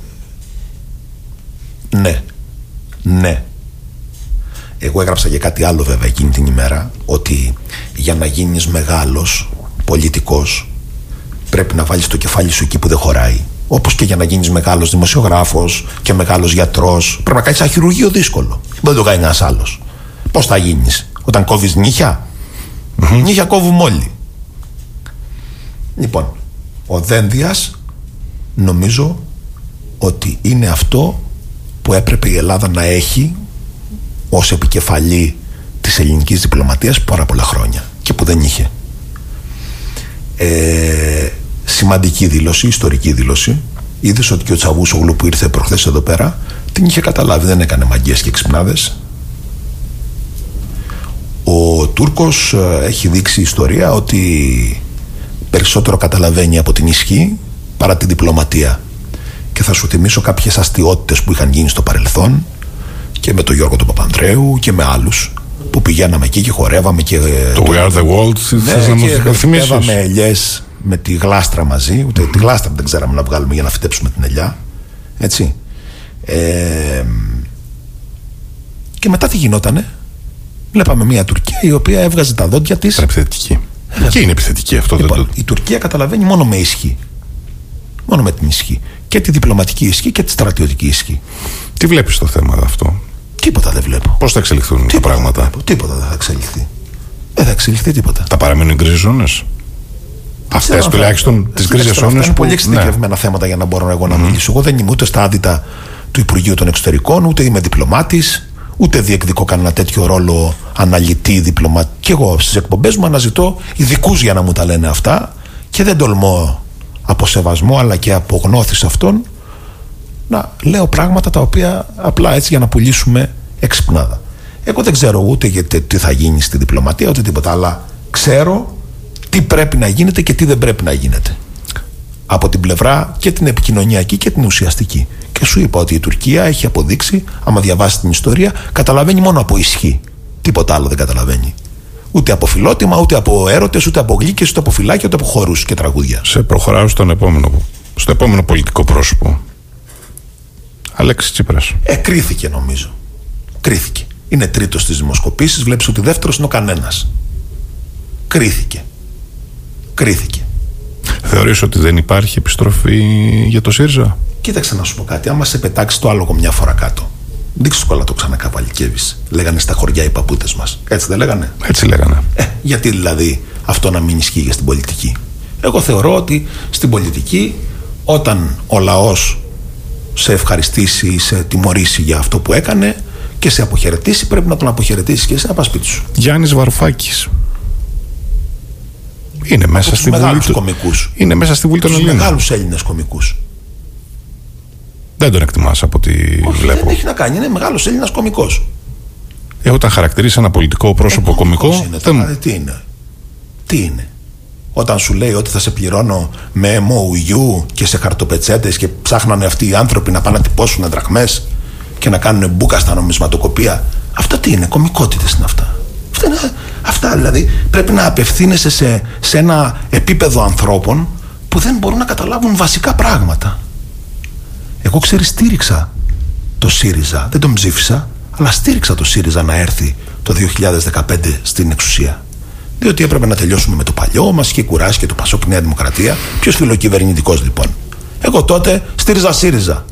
S2: Ναι. Εγώ έγραψα για κάτι άλλο βέβαια εκείνη την ημέρα, ότι για να γίνεις μεγάλος πολιτικός πρέπει να βάλεις το κεφάλι σου εκεί που δεν χωράει. Όπως και για να γίνεις μεγάλος δημοσιογράφος και μεγάλος γιατρός πρέπει να κάνεις ένα χειρουργείο δύσκολο. Δεν το κάνει ένας άλλος. Πώς θα γίνεις όταν κόβεις νύχια? Νύχια κόβουμε όλοι. Λοιπόν, ο Δένδιας νομίζω ότι είναι αυτό που έπρεπε η Ελλάδα να έχει ως επικεφαλή της ελληνικής διπλωματίας πάρα πολλά χρόνια και που δεν είχε. Σημαντική δήλωση, ιστορική δήλωση. Είδες ότι και ο Τσαβούσογλου που ήρθε προχθές εδώ πέρα την είχε καταλάβει, δεν έκανε μαγκές και ξυπνάδες. Ο Τούρκος έχει δείξει ιστορία ότι περισσότερο καταλαβαίνει από την ισχύ παρά τη διπλωματία. Και θα σου θυμίσω κάποιες αστιότητες που είχαν γίνει στο παρελθόν και με τον Γιώργο τον Παπανδρέου και με άλλους που πηγαίναμε εκεί και χορεύαμε και το We Are The World, θες να μας το θυμίσεις?
S1: Χορεύαμε ελιές με τη γλάστρα μαζί, ούτε τη γλάστρα δεν ξέραμε να βγάλουμε για να φυτέψουμε την ελιά, έτσι. Και μετά τι γινότανε? Βλέπαμε μια Τουρκία η οποία έβγαζε τα δόντια της.
S2: Επιθετική. Και είναι επιθετική αυτό.
S1: Λοιπόν, η Τουρκία καταλαβαίνει μόνο με ισχύ. Μόνο με την ισχύ. Και τη διπλωματική ισχύ και τη στρατιωτική ισχύ.
S2: Τι βλέπεις στο θέμα αυτό?
S1: Τίποτα δεν βλέπω.
S2: Πώς θα εξελιχθούν τα πράγματα?
S1: Τίποτα δεν θα εξελιχθεί. Δεν θα εξελιχθεί τίποτα.
S2: Θα παραμείνουν οι γκρίζες ζώνες? Αυτές τουλάχιστον τις γκρίζες ζώνες.
S1: Είναι πολύ εξειδικευμένα θέματα για να μπορώ εγώ να μιλήσω. Εγώ δεν είμαι ούτε στα άδυτα του Υπουργείου των Εξωτερικών, ούτε είμαι διπλωμάτης, ούτε διεκδικώ κανένα τέτοιο ρόλο αναλυτή διπλωμάτη. Και εγώ στις εκπομπές μου αναζητώ ειδικούς για να μου τα λένε αυτά και δεν τολμώ από σεβασμό αλλά και από γνώθηση αυτών να λέω πράγματα τα οποία απλά έτσι για να πουλήσουμε εξυπνάδα. Εγώ δεν ξέρω ούτε γιατί τι θα γίνει στη διπλωματία ούτε τίποτα, αλλά ξέρω τι πρέπει να γίνεται και τι δεν πρέπει να γίνεται από την πλευρά και την επικοινωνιακή και την ουσιαστική. Και σου είπα ότι η Τουρκία έχει αποδείξει, άμα διαβάσει την ιστορία, καταλαβαίνει μόνο από ισχύ. Τίποτα άλλο δεν καταλαβαίνει. Ούτε από φιλότιμα, ούτε από έρωτες, ούτε από γλύκες, ούτε από φυλάκια, ούτε από χορούς και τραγούδια.
S2: Σε προχωράω στο επόμενο πολιτικό πρόσωπο. Αλέξης Τσίπρας.
S1: Κρίθηκε νομίζω. Κρίθηκε. Είναι τρίτος στις δημοσκοπήσεις, βλέπεις ότι δεύτερος είναι ο κανένας. Κρίθηκε.
S2: Θεωρείς ότι δεν υπάρχει επιστροφή για το ΣΥΡΙΖΑ?
S1: Κοίταξε να σου πω κάτι. Άμα σε πετάξει το άλογο μια φορά κάτω, δείξε το το ξανακαβαλικεύεις. Λέγανε στα χωριά οι παππούδες μας. Έτσι δεν λέγανε?
S2: Έτσι λέγανε.
S1: Γιατί δηλαδή αυτό να μην ισχύει για στην πολιτική? Εγώ θεωρώ ότι στην πολιτική, όταν ο λαός σε ευχαριστήσει ή σε τιμωρήσει για αυτό που έκανε και σε αποχαιρετήσει, πρέπει να τον αποχαιρετήσει και εσύ να πας σπίτι σου.
S2: Γιάννης Βαρουφάκης. Είναι μέσα στη Βουλή
S1: κομικούς.
S2: Είναι μέσα στη Βουλή των Ελλήνων.
S1: Μεγάλους Έλληνες κομικούς.
S2: Δεν τον εκτιμάς από ό,τι βλέπω.
S1: Δεν έχει να κάνει. Είναι μεγάλος Έλληνας κομικός.
S2: Όταν χαρακτηρίζει ένα πολιτικό πρόσωπο κομικό.
S1: Τι είναι. Όταν σου λέει ότι θα σε πληρώνω με MOU και σε χαρτοπετσέτες και ψάχνανε αυτοί οι άνθρωποι να πάνε να τυπώσουν δραχμές και να κάνουν μπούκα στα νομισματοκοπία. Αυτά τι είναι, κομικότητες είναι αυτά. Αυτά δηλαδή πρέπει να απευθύνεσαι σε ένα επίπεδο ανθρώπων που δεν μπορούν να καταλάβουν βασικά πράγματα. Εγώ στήριξα το ΣΥΡΙΖΑ, δεν τον ψήφισα, αλλά στήριξα το ΣΥΡΙΖΑ να έρθει το 2015 στην εξουσία. Διότι έπρεπε να τελειώσουμε με το παλιό, μας είχε κουράσει και το ΠΑΣΟΚ Νέα Δημοκρατία. Ποιος φιλοκυβερνητικός λοιπόν? Εγώ τότε στήριζα ΣΥΡΙΖΑ.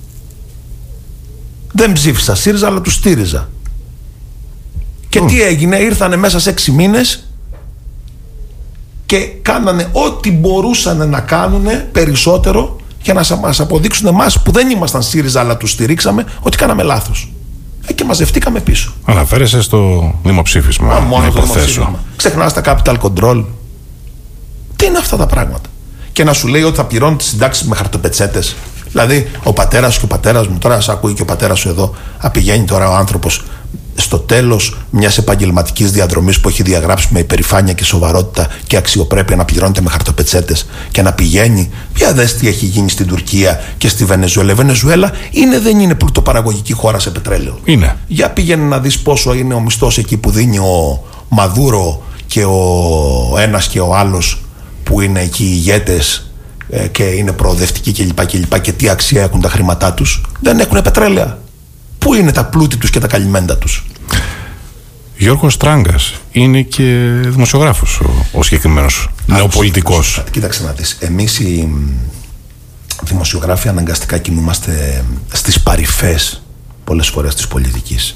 S1: Δεν ψήφισα ΣΥΡΙΖΑ, αλλά του στήριζα. Και τι έγινε? Ήρθανε μέσα σε 6 μήνες και κάνανε ό,τι μπορούσαν να κάνουν περισσότερο για να μας αποδείξουν εμάς που δεν ήμασταν ΣΥΡΙΖΑ αλλά τους στηρίξαμε ότι κάναμε λάθος. Και μαζευτήκαμε πίσω.
S2: Αναφέρεσαι στο δημοψήφισμα.
S1: Μόνο το δημοψήφισμα. Ξεχνάς τα capital control. Τι είναι αυτά τα πράγματα? Και να σου λέει ότι θα πληρώνει τις συντάξεις με χαρτοπετσέτες. Δηλαδή ο πατέρας και ο πατέρας μου, τώρα σε ακούει και ο πατέρας σου εδώ, πηγαίνει τώρα ο άνθρωπος στο τέλος μιας επαγγελματικής διαδρομής που έχει διαγράψει με υπερηφάνεια και σοβαρότητα και αξιοπρέπεια να πληρώνεται με χαρτοπετσέτες και να πηγαίνει. Για δες τι έχει γίνει στην Τουρκία και στη Βενεζουέλα. Η Βενεζουέλα δεν είναι πλουτοπαραγωγική χώρα σε πετρέλαιο.
S2: Είναι.
S1: Για πήγαινε να δεις πόσο είναι ο μισθός εκεί που δίνει ο Μαδούρο και ο ένας και ο άλλος που είναι εκεί ηγέτες και είναι προοδευτικοί κλπ. Και τι αξία έχουν τα χρήματά τους? Δεν έχουν πετρέλαια. Πού είναι τα πλούτη τους και τα καλυμμέντα τους?
S2: Γιώργος Τράγκας είναι και δημοσιογράφος ο συγκεκριμένος νεοπολιτικός.
S1: Κοίταξε να δεις. Εμείς οι δημοσιογράφοι αναγκαστικά κινούμαστε στις παρυφές πολλές φορές της πολιτικής.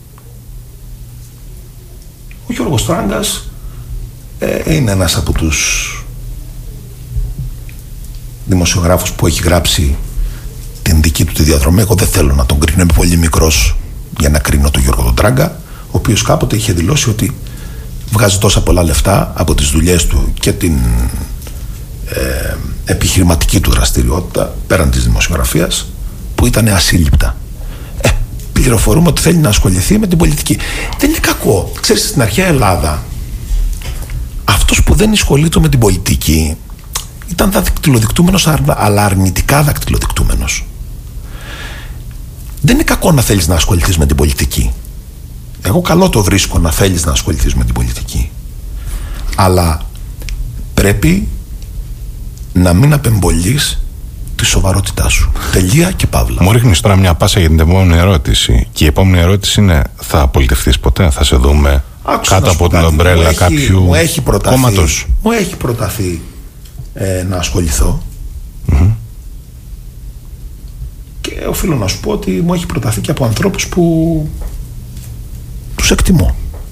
S1: Ο Γιώργος Τράγκας είναι ένας από τους δημοσιογράφους που έχει γράψει την δική του τη διαδρομή. Εγώ δεν θέλω να τον κρίνω, είμαι πολύ μικρός για να κρίνω τον Γιώργο τον Τράγκα, ο οποίος κάποτε είχε δηλώσει ότι βγάζει τόσα πολλά λεφτά από τις δουλειές του και την επιχειρηματική του δραστηριότητα πέραν της δημοσιογραφίας που ήταν ασύλληπτα. Πληροφορούμε ότι θέλει να ασχοληθεί με την πολιτική. Δεν είναι κακό. Ξέρεις, στην αρχαία Ελλάδα αυτός που δεν ασχολείται με την πολιτική ήταν δακτυλοδεικτούμενος, αλλά αρνητικά δακτυλοδεικτούμενος. Δεν είναι κακό να θέλεις να ασχοληθείς με την πολιτική. Εγώ καλό το βρίσκω να θέλεις να ασχοληθείς με την πολιτική. Αλλά πρέπει να μην απεμπολείς τη σοβαρότητά σου. Τελεία και παύλα.
S2: Μου ρίχνεις τώρα μια πάσα για την επόμενη ερώτηση. Και η επόμενη ερώτηση είναι: θα πολιτευτείς ποτέ? Θα σε δούμε κάτω από την ομπρέλα κάποιου κόμματος?
S1: Μου έχει προταθεί να ασχοληθώ. Και οφείλω να σου πω ότι μου έχει προταθεί και από ανθρώπους που τους εκτιμώ.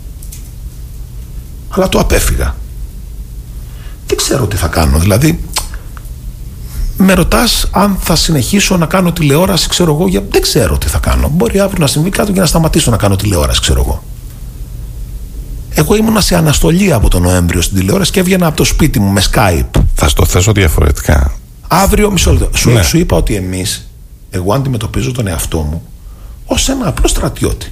S1: Αλλά το απέφυγα. Δεν ξέρω τι θα κάνω. Δηλαδή με ρωτάς αν θα συνεχίσω να κάνω τηλεόραση, ξέρω εγώ, δεν ξέρω τι θα κάνω. Μπορεί αύριο να συμβεί κάτι και να σταματήσω να κάνω τηλεόραση, ξέρω εγώ. Εγώ ήμουνα σε αναστολή από τον Νοέμβριο στην τηλεόραση και έβγαινα από το σπίτι μου με Skype.
S2: Θα στο θέσω διαφορετικά.
S1: Αύριο, μισό λεπτό. Σου είπα ότι εγώ αντιμετωπίζω τον εαυτό μου ως ένα απλό στρατιώτη.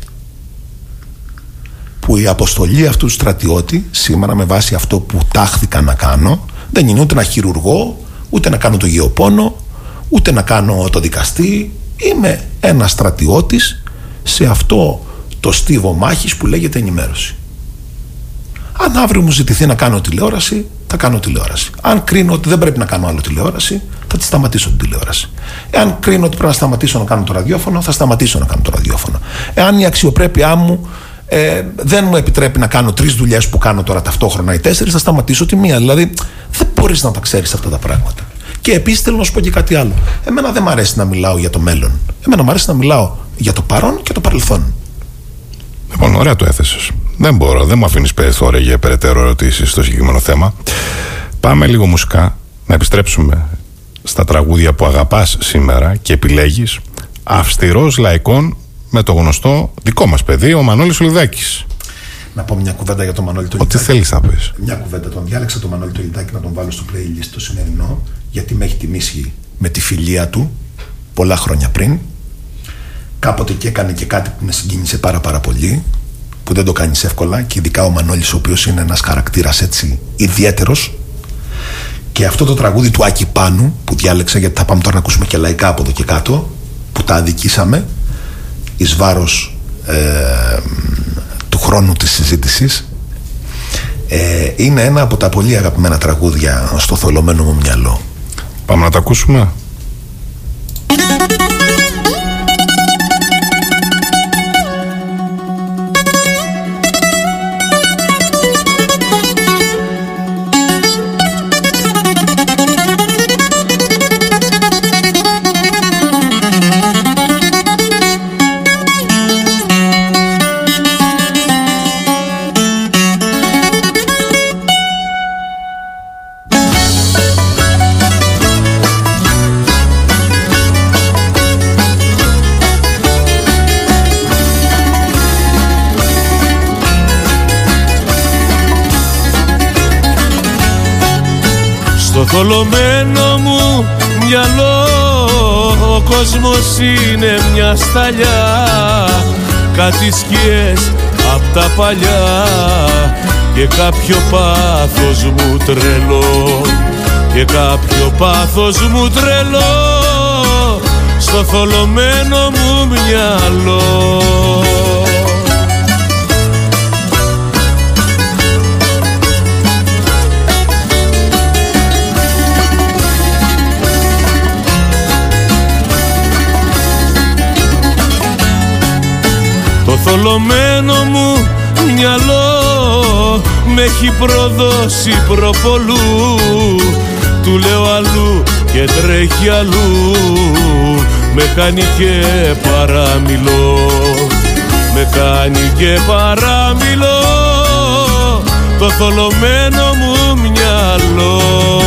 S1: Που η αποστολή αυτού του στρατιώτη, σήμερα με βάση αυτό που τάχθηκα να κάνω, δεν είναι ούτε να χειρουργώ, ούτε να κάνω το γεωπόνο, ούτε να κάνω το δικαστή. Είμαι ένας στρατιώτης σε αυτό το στίβο μάχης που λέγεται ενημέρωση. Αν αύριο μου ζητηθεί να κάνω τηλεόραση, θα κάνω τηλεόραση. Αν κρίνω ότι δεν πρέπει να κάνω άλλο τηλεόραση, θα τη σταματήσω την τηλεόραση. Εάν κρίνω ότι πρέπει να σταματήσω να κάνω το ραδιόφωνο, θα σταματήσω να κάνω το ραδιόφωνο. Εάν η αξιοπρέπειά μου δεν μου επιτρέπει να κάνω 3 δουλειές που κάνω τώρα ταυτόχρονα ή 4, θα σταματήσω τη μία. Δηλαδή δεν μπορείς να τα ξέρεις αυτά τα πράγματα. Και επίσης θέλω να σου πω και κάτι άλλο. Εμένα δεν μου αρέσει να μιλάω για το μέλλον. Εμένα μου αρέσει να μιλάω για το παρόν και το παρελθόν.
S2: Λοιπόν, ωραία το έθεσες. Δεν μπορώ, δεν μου αφήνεις περιθώρια για περαιτέρω ερωτήσεις στο συγκεκριμένο θέμα. Πάμε λίγο μουσικά, να επιστρέψουμε στα τραγούδια που αγαπάς σήμερα και επιλέγεις. Αυστηρός λαϊκών με το γνωστό δικό μας παιδί, ο Μανώλης Λιδάκης.
S1: Να πω μια κουβέντα για τον Μανώλη το Λιδάκη.
S2: Ό,τι θέλεις να πεις.
S1: Μια κουβέντα. Τον διάλεξα τον Μανώλη το Λιδάκη να τον βάλω στο playlist το σημερινό, γιατί με έχει τιμήσει με τη φιλία του πολλά χρόνια πριν. Κάποτε και έκανε και κάτι που με συγκίνησε πάρα πολύ, που δεν το κάνεις εύκολα, και ειδικά ο Μανώλης, ο οποίος είναι ένας χαρακτήρας έτσι ιδιαίτερος. Και αυτό το τραγούδι του Άκη Πάνου που διάλεξα, γιατί θα πάμε τώρα να ακούσουμε και λαϊκά από εδώ και κάτω, που τα αδικήσαμε εις βάρος του χρόνου της συζήτησης, είναι ένα από τα πολύ αγαπημένα τραγούδια στο θολωμένο μου μυαλό.
S2: Πάμε να τα ακούσουμε.
S5: Στο θολωμένο μου μυαλό ο κόσμος είναι μια σταλιά, κάτι σκιές απ' τα παλιά και κάποιο πάθος μου τρελό, και κάποιο πάθος μου τρελό στο θολωμένο μου μυαλό. Το θολωμένο μου μυαλό με έχει προδώσει προπολού, του λέω αλλού και τρέχει αλλού, με κάνει και παραμιλώ, με κάνει και παραμιλώ το θολωμένο μου μυαλό.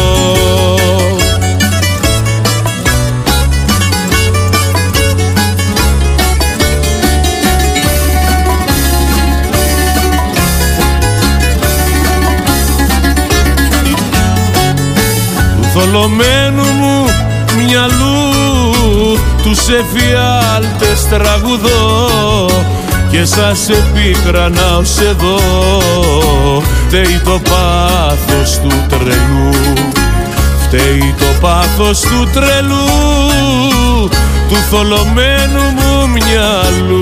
S5: Θολωμένου μου μυαλού τους εφιάλτες τραγουδώ και σας επίκρανα ως εδώ, φταίει το πάθος του τρελού, φταίει το πάθος του τρελού, του θολωμένου μου μυαλού.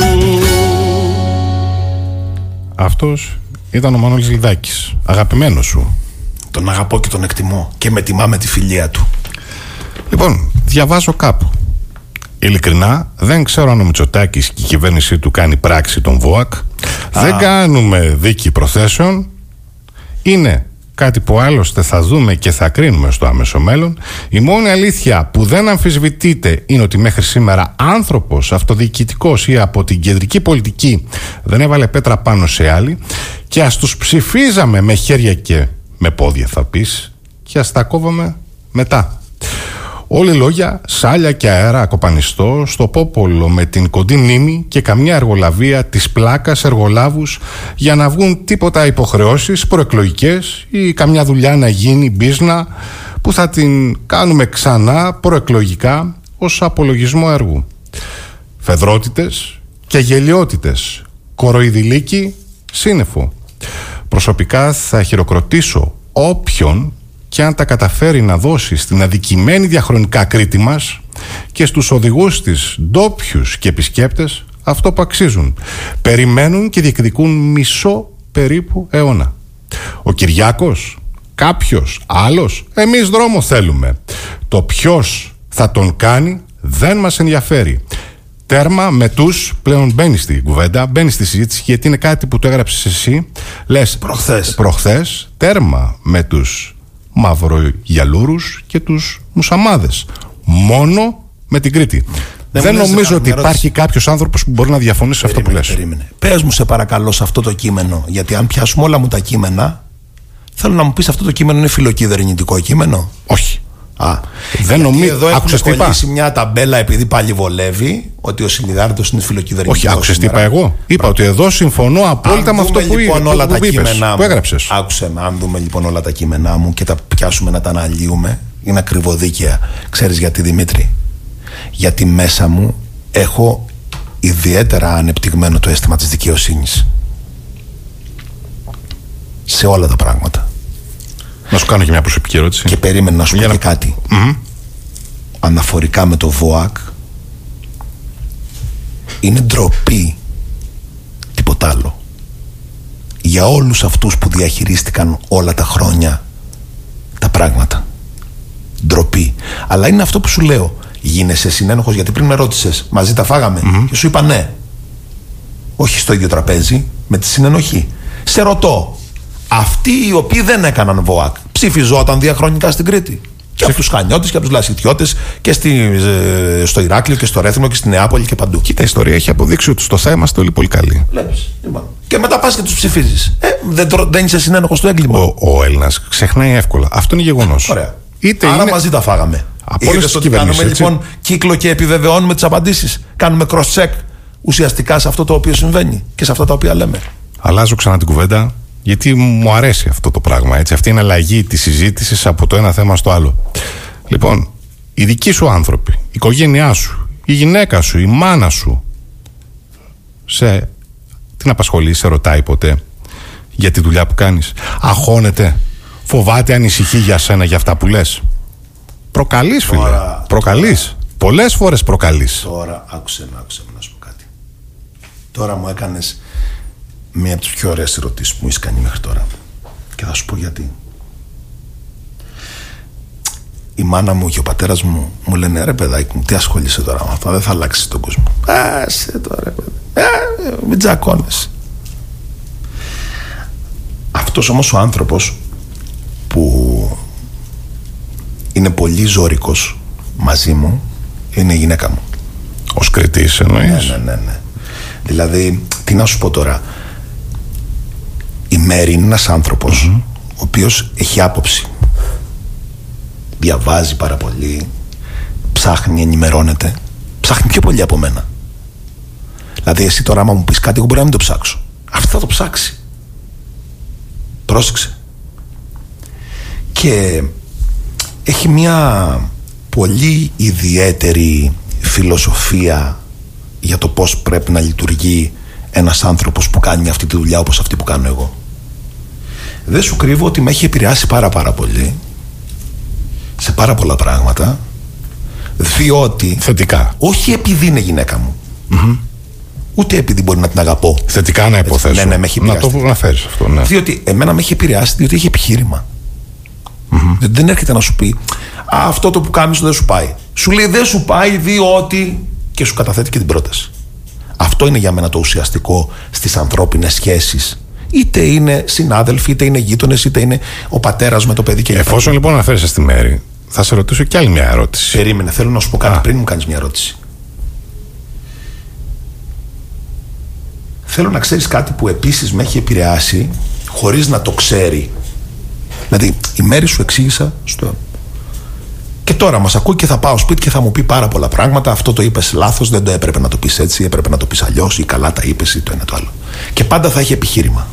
S2: Αυτός ήταν ο Μανώλης Λιδάκης, αγαπημένος σου.
S1: Τον αγαπώ και τον εκτιμώ και με τιμά με τη φιλία του.
S2: Λοιπόν, διαβάζω κάπου. Ειλικρινά, δεν ξέρω αν ο Μητσοτάκης και η κυβέρνησή του κάνει πράξη τον ΒΟΑΚ. Δεν κάνουμε δίκη προθέσεων. Είναι κάτι που άλλωστε θα δούμε και θα κρίνουμε στο άμεσο μέλλον. Η μόνη αλήθεια που δεν αμφισβητείται είναι ότι μέχρι σήμερα άνθρωπος αυτοδιοικητικός ή από την κεντρική πολιτική δεν έβαλε πέτρα πάνω σε άλλη, και ας τους ψηφίζαμε με χέρια και με πόδια, θα πεις, και ας τα κόβαμε μετά. Όλοι λόγια, σάλια και αέρα ακοπανιστό στο πόπολο με την κοντή μνήμη και καμιά εργολαβία της πλάκας εργολάβους για να βγουν τίποτα υποχρεώσεις προεκλογικές ή καμιά δουλειά να γίνει μπίζνα που θα την κάνουμε ξανά προεκλογικά ως απολογισμό έργου. Φεδρότητες και γελιότητες, κοροϊδηλίκη, σύννεφο. Προσωπικά θα χειροκροτήσω όποιον και αν τα καταφέρει να δώσει στην αδικημένη διαχρονικά Κρήτη μας και στους οδηγούς της, ντόπιους και επισκέπτες, αυτό που αξίζουν. Περιμένουν και διεκδικούν μισό περίπου αιώνα. Ο Κυριάκος, κάποιος άλλος, εμείς δρόμο θέλουμε. Το ποιος θα τον κάνει δεν μας ενδιαφέρει. Τέρμα με τους, πλέον μπαίνει στην κουβέντα, μπαίνει στη συζήτηση, γιατί είναι κάτι που το έγραψες εσύ. Λες προχθές, τέρμα με τους μαυρογιαλούρους και τους μουσαμάδες. Μόνο με την Κρήτη. Δεν νομίζω ότι υπάρχει κάποιος άνθρωπος που μπορεί να διαφωνήσει σε αυτό που λες.
S1: Πες μου σε παρακαλώ σε αυτό το κείμενο, γιατί αν πιάσουμε όλα μου τα κείμενα Θέλω να μου πεις, αυτό το κείμενο είναι φιλοκυβερνητικό κείμενο?
S2: Όχι.
S1: Δεν νομίζω. Εδώ έχουν
S2: κολλήσει
S1: μια ταμπέλα, επειδή πάλι βολεύει, ότι ο Συνηγάρητος είναι φιλοκυβερνητικός.
S2: Όχι, άκουσες τι είπα εγώ? Είπα ότι εδώ συμφωνώ απόλυτα με αυτό που
S1: λοιπόν όλα τα κείμενά
S2: που έγραψες.
S1: Άκουσε με, αν δούμε λοιπόν όλα τα κείμενά μου και τα πιάσουμε να τα αναλύουμε, είναι ακριβοδίκαια. Ξέρεις γιατί, Δημήτρη? Γιατί μέσα μου έχω ιδιαίτερα ανεπτυγμένο το αίσθημα της δικαιοσύνης. Σε όλα τα πράγματα.
S2: Να σου κάνω και μια προσωπική ερώτηση.
S1: Και περίμενε να σου πω και κάτι. Αναφορικά με το ΒΟΑΚ, είναι ντροπή, τίποτα άλλο, για όλους αυτούς που διαχειρίστηκαν όλα τα χρόνια τα πράγματα. Ντροπή. Αλλά είναι αυτό που σου λέω. Γίνεσαι συνένοχος, γιατί πριν με ρώτησες, μαζί τα φάγαμε? Και σου είπα ναι. Όχι στο ίδιο τραπέζι, με τη συνενοχή. Σε ρωτώ, αυτοί οι οποίοι δεν έκαναν ΒΟΑΚ ψηφιζόταν διαχρονικά στην Κρήτη? Και από τους Χανιώτες και από τους Λασιτιώτες και στο Ηράκλειο και στο Ρέθυμνο και στη Νεάπολη και παντού.
S2: Κοίτα, η ιστορία έχει αποδείξει ότι στο θα είμαστε όλοι πολύ καλοί.
S1: Βλέπεις. Και μετά πας και τους ψηφίζεις. Δεν είσαι συνένοχος στο έγκλημα.
S2: Ο Έλληνας ξεχνάει εύκολα. Αυτό είναι γεγονός.
S1: Ωραία.
S2: Άρα
S1: μαζί τα φάγαμε.
S2: Από όλες τις
S1: κυβερνήσεις. Κάνουμε
S2: έτσι,
S1: λοιπόν κύκλο και επιβεβαιώνουμε τις απαντήσεις. Κάνουμε cross-check ουσιαστικά σε αυτό το οποίο συμβαίνει και σε αυτά τα οποία λέμε.
S2: Αλλάζω ξανά την κουβέντα, γιατί μου αρέσει αυτό το πράγμα. Έτσι. Αυτή είναι αλλαγή της συζήτησης από το ένα θέμα στο άλλο. Λοιπόν, οι δικοί σου άνθρωποι, η οικογένειά σου, η γυναίκα σου, η μάνα σου, την απασχολεί, σε ρωτάει ποτέ για τη δουλειά που κάνεις? Αγχώνεται, φοβάται, ανησυχεί για σένα, για αυτά που λες? Προκαλείς, φίλε. Προκαλείς. Πολλές φορές προκαλείς.
S1: Τώρα άκουσε με να σου πω κάτι. Τώρα μου έκανες μία από τις πιο ωραίες ερωτήσεις που μου έχεις κάνει μέχρι τώρα. Και θα σου πω γιατί. Η μάνα μου και ο πατέρας μου μου λένε, ρε παιδάκι μου, τι ασχολείσαι τώρα με αυτό? Δεν θα αλλάξεις τον κόσμο. Άσε τώρα, παιδί. Μην τζακώνεσαι. Αυτός όμως ο άνθρωπος που είναι πολύ ζώρικος μαζί μου είναι η γυναίκα μου.
S2: Ως Κρητής εννοείς?
S1: Ναι. Δηλαδή, τι να σου πω τώρα, η Μέρη είναι ένας άνθρωπος ο οποίος έχει άποψη, διαβάζει πάρα πολύ, ψάχνει, ενημερώνεται, ψάχνει πιο πολύ από μένα. Δηλαδή εσύ τώρα άμα μου πεις κάτι, εγώ μπορεί να μην το ψάξω, αυτή θα το ψάξει. Πρόσεξε. Και έχει μια πολύ ιδιαίτερη φιλοσοφία για το πώς πρέπει να λειτουργεί ένας άνθρωπος που κάνει αυτή τη δουλειά όπως αυτή που κάνω εγώ. Δεν σου κρύβω ότι με έχει επηρεάσει πάρα πολύ σε πάρα πολλά πράγματα, διότι
S2: θετικά,
S1: όχι επειδή είναι γυναίκα μου, ούτε επειδή μπορεί να την αγαπώ.
S2: Θετικά να υποθέσω.
S1: Ναι, με έχει επηρεάσει.
S2: Να το αναφέρεις αυτό, ναι.
S1: Διότι εμένα με έχει επηρεάσει, διότι έχει επιχείρημα. Δεν έρχεται να σου πει αυτό το που κάνεις δεν σου πάει. Σου λέει δεν σου πάει διότι, και σου καταθέτει και την πρόταση. Αυτό είναι για μένα το ουσιαστικό στις ανθρώπινες σχέσεις. Είτε είναι συνάδελφοι, είτε είναι γείτονες, είτε είναι ο πατέρας με το παιδί και
S2: εφόσον λοιπόν αναφέρεσαι στη Μέρη, θα σε ρωτήσω κι άλλη μια ερώτηση.
S1: Περίμενε, θέλω να σου πω κάτι πριν μου κάνεις μια ερώτηση. Θέλω να ξέρεις κάτι που επίσης με έχει επηρεάσει χωρίς να το ξέρει. Δηλαδή η Μέρη σου εξήγησα και τώρα μας ακούει και θα πάω σπίτι και θα μου πει πάρα πολλά πράγματα. Αυτό το είπες λάθος, δεν το έπρεπε να το πεις έτσι, έπρεπε να το πεις αλλιώς, ή καλά τα είπες, ή το ένα το άλλο. Και πάντα θα έχει επιχείρημα.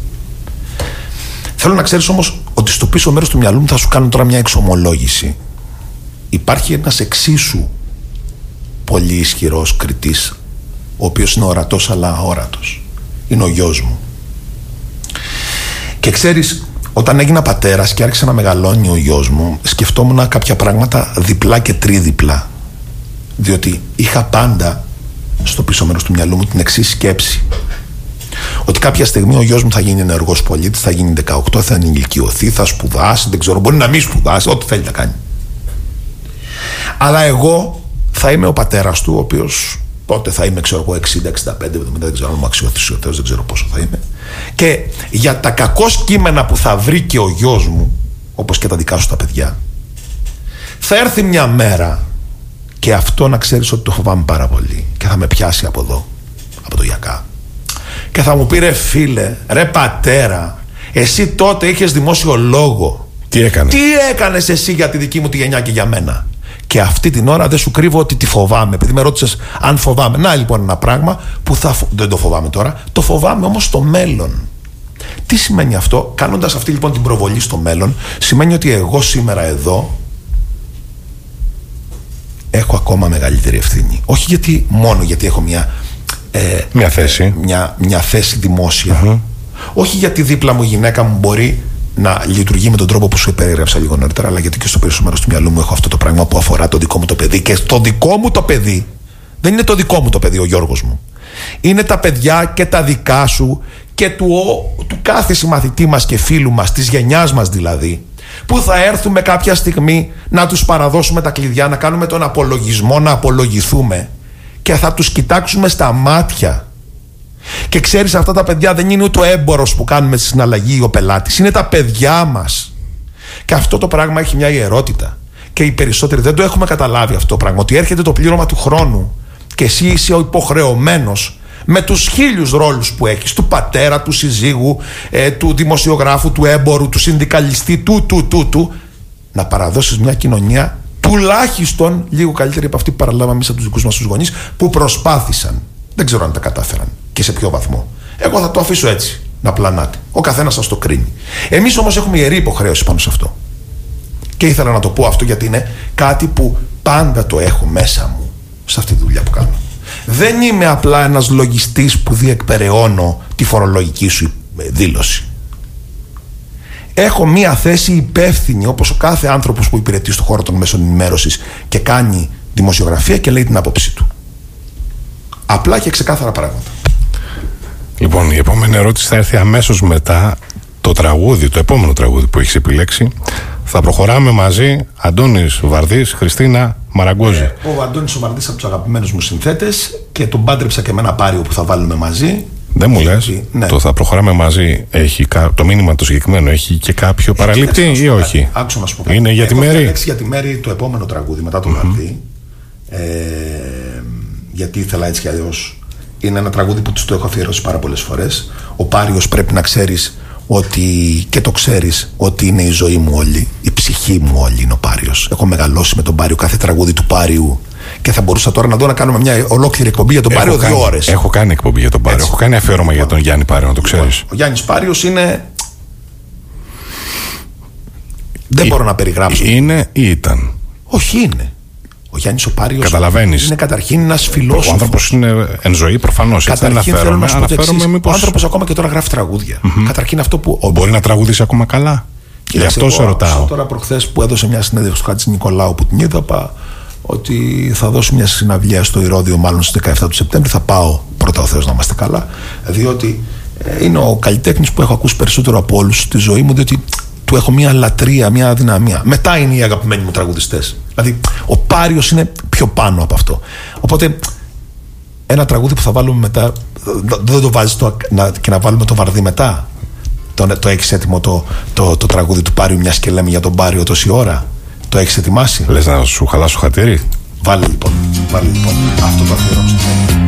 S1: Θέλω να ξέρεις όμως ότι στο πίσω μέρος του μυαλού μου θα σου κάνω τώρα μια εξομολόγηση. Υπάρχει ένας εξίσου πολύ ισχυρός κριτής, ο οποίος είναι ορατός αλλά αόρατος. Είναι ο γιος μου. Και ξέρεις, όταν έγινα πατέρας και άρχισε να μεγαλώνει ο γιος μου, σκεφτόμουν κάποια πράγματα διπλά και τρίδιπλα. Διότι είχα πάντα στο πίσω μέρος του μυαλού μου την εξής σκέψη. Ότι κάποια στιγμή ο γιος μου θα γίνει ενεργός πολίτης, θα γίνει 18, θα ενηλικιωθεί, θα σπουδάσει, δεν ξέρω, μπορεί να μην σπουδάσει, ό,τι θέλει να κάνει. Αλλά εγώ θα είμαι ο πατέρας του, ο οποίος πότε θα είμαι, ξέρω εγώ, 60, 65, 70, δεν ξέρω αν μου αξιωθεί ο Θεός, δεν ξέρω πόσο θα είμαι. Και για τα κακώς κείμενα που θα βρει και ο γιος μου, όπως και τα δικά σου τα παιδιά, θα έρθει μια μέρα, και αυτό να ξέρεις ότι το φοβάμαι πάρα πολύ, και θα με πιάσει από εδώ, από το Γιακά, και θα μου πει ρε φίλε, ρε πατέρα, Εσύ τότε είχες δημόσιο λόγο.
S2: Τι έκανες?
S1: Τι έκανες εσύ για τη δική μου τη γενιά και για μένα? Και αυτή την ώρα δεν σου κρύβω ότι τη φοβάμαι. Επειδή με ρώτησες αν φοβάμαι. Να λοιπόν ένα πράγμα που δεν το φοβάμαι τώρα. Το φοβάμαι όμως στο μέλλον. Τι σημαίνει αυτό? Κάνοντας αυτή λοιπόν την προβολή στο μέλλον, σημαίνει ότι εγώ σήμερα εδώ έχω ακόμα μεγαλύτερη ευθύνη. Όχι γιατί μόνο γιατί έχω
S2: μια θέση.
S1: Μια θέση δημόσια. Όχι γιατί δίπλα μου η γυναίκα μου μπορεί να λειτουργεί με τον τρόπο που σου περιέγραψα λίγο νωρίτερα, αλλά γιατί και στο περισσότερο μέρος του μυαλού μου έχω αυτό το πράγμα που αφορά το δικό μου το παιδί. Και το δικό μου το παιδί δεν είναι το δικό μου το παιδί, ο Γιώργος μου. Είναι τα παιδιά και τα δικά σου και του κάθε συμμαθητή μας και φίλου μας, της γενιάς μας δηλαδή, που θα έρθουμε κάποια στιγμή να τους παραδώσουμε τα κλειδιά, να κάνουμε τον απολογισμό, να απολογηθούμε και θα τους κοιτάξουμε στα μάτια. Και ξέρεις, αυτά τα παιδιά δεν είναι ούτε ο έμπορος που κάνουμε στη συναλλαγή ή ο πελάτης, είναι τα παιδιά μας. Και αυτό το πράγμα έχει μια ιερότητα. Και οι περισσότεροι δεν το έχουμε καταλάβει αυτό το πράγμα, ότι έρχεται το πλήρωμα του χρόνου και εσύ είσαι ο υποχρεωμένος με τους 1000 ρόλους που έχεις, του πατέρα, του συζύγου, του δημοσιογράφου, του έμπορου, του συνδικαλιστή, του να παραδώσεις μια κοινωνία τουλάχιστον λίγο καλύτερη από αυτή που παραλάβαμε εμείς από τους δικούς μας τους γονείς, που προσπάθησαν. Δεν ξέρω αν τα κατάφεραν και σε ποιο βαθμό. Εγώ θα το αφήσω έτσι να πλανάτε. Ο καθένας σας το κρίνει. Εμείς όμως έχουμε ιερή υποχρέωση πάνω σε αυτό. Και ήθελα να το πω αυτό γιατί είναι κάτι που πάντα το έχω μέσα μου σε αυτή τη δουλειά που κάνω. Δεν είμαι απλά ένας λογιστής που διεκπεραιώνω τη φορολογική σου δήλωση. Έχω μία θέση υπεύθυνη, όπως ο κάθε άνθρωπος που υπηρετεί στον χώρο των μέσων ενημέρωσης και κάνει δημοσιογραφία και λέει την άποψή του. Απλά και ξεκάθαρα πράγματα.
S2: Λοιπόν, η επόμενη ερώτηση θα έρθει αμέσως μετά το τραγούδι, το επόμενο τραγούδι που έχεις επιλέξει. Θα προχωράμε μαζί, Αντώνης Βαρδής, Χριστίνα Μαραγκόζη.
S1: Ο Αντώνης ο Βαρδής από τους αγαπημένους μου συνθέτες και τον πάντρεψα και με ένα πάριο που θα βάλουμε μαζί.
S2: Δεν μου λες, ναι. Το θα προχωράμε μαζί, έχει το μήνυμα το συγκεκριμένο, έχει και κάποιο παραλήπτη ή όχι?
S1: Άκουσα να σου πω.
S2: Είναι για τη Μέρη.
S1: Έχω για τη Μέρη το επόμενο τραγούδι μετά τον Βαρδί. Γιατί ήθελα έτσι κι αλλιώς. Είναι ένα τραγούδι που τους το έχω αφιερώσει πάρα πολλές φορές. Ο Πάριος πρέπει να ξέρεις ότι, και το ξέρεις, ότι είναι η ζωή μου όλη, η ψυχή μου όλη είναι ο Πάριος. Έχω μεγαλώσει με τον Πάριο, κάθε τραγούδι του Πάριου. Και θα μπορούσα τώρα να δω να κάνουμε μια ολόκληρη εκπομπή για τον Πάριο 2 ώρες.
S2: Έχω κάνει εκπομπή για τον Πάριο. Έχω κάνει αφιέρωμα για τον Γιάννη Πάριο, να το ξέρεις.
S1: Ο Γιάννης Πάριος είναι. Δεν μπορώ να περιγράψω.
S2: Είναι ή ήταν?
S1: Όχι, είναι. Ο Γιάννης ο Πάριος.
S2: Καταλαβαίνεις.
S1: Είναι καταρχήν ένας φιλόσοφος.
S2: Ο άνθρωπος είναι εν ζωή προφανώς.
S1: Καταρχήν θέλω να σου πω το εξής.
S2: Μήπως...
S1: Ο άνθρωπος ακόμα και τώρα γράφει τραγούδια. Καταρχήν αυτό που.
S2: Μπορεί να τραγουδήσει ακόμα καλά. Γι' αυτό σε ρωτάω.
S1: Τώρα προχθές που έδωσε μια συνέντευξη του Χατζη Νικολάου που την είδα, ότι θα δώσει μια συναυλία στο Ηρώδειο, μάλλον στις 17 του Σεπτέμβρη. Θα πάω, πρώτα ο Θεός να είμαστε καλά, διότι είναι ο καλλιτέχνης που έχω ακούσει περισσότερο από όλους στη ζωή μου, διότι του έχω μια λατρεία, μια αδυναμία. Μετά είναι οι αγαπημένοι μου τραγουδιστές. Δηλαδή, ο Πάριος είναι πιο πάνω από αυτό. Οπότε, ένα τραγούδι που θα βάλουμε μετά, δεν το βάζεις και να βάλουμε το Βαρδί μετά. Το έχεις έτοιμο το τραγούδι του Πάριου, μιας και λέμε για τον Πάριο τόση ώρα? Το έχεις ετοιμάσει?
S2: Λες να σου χαλάσω χατήρι?
S1: Βάλε λοιπόν αυτό το αφιερώνω στο τέλος.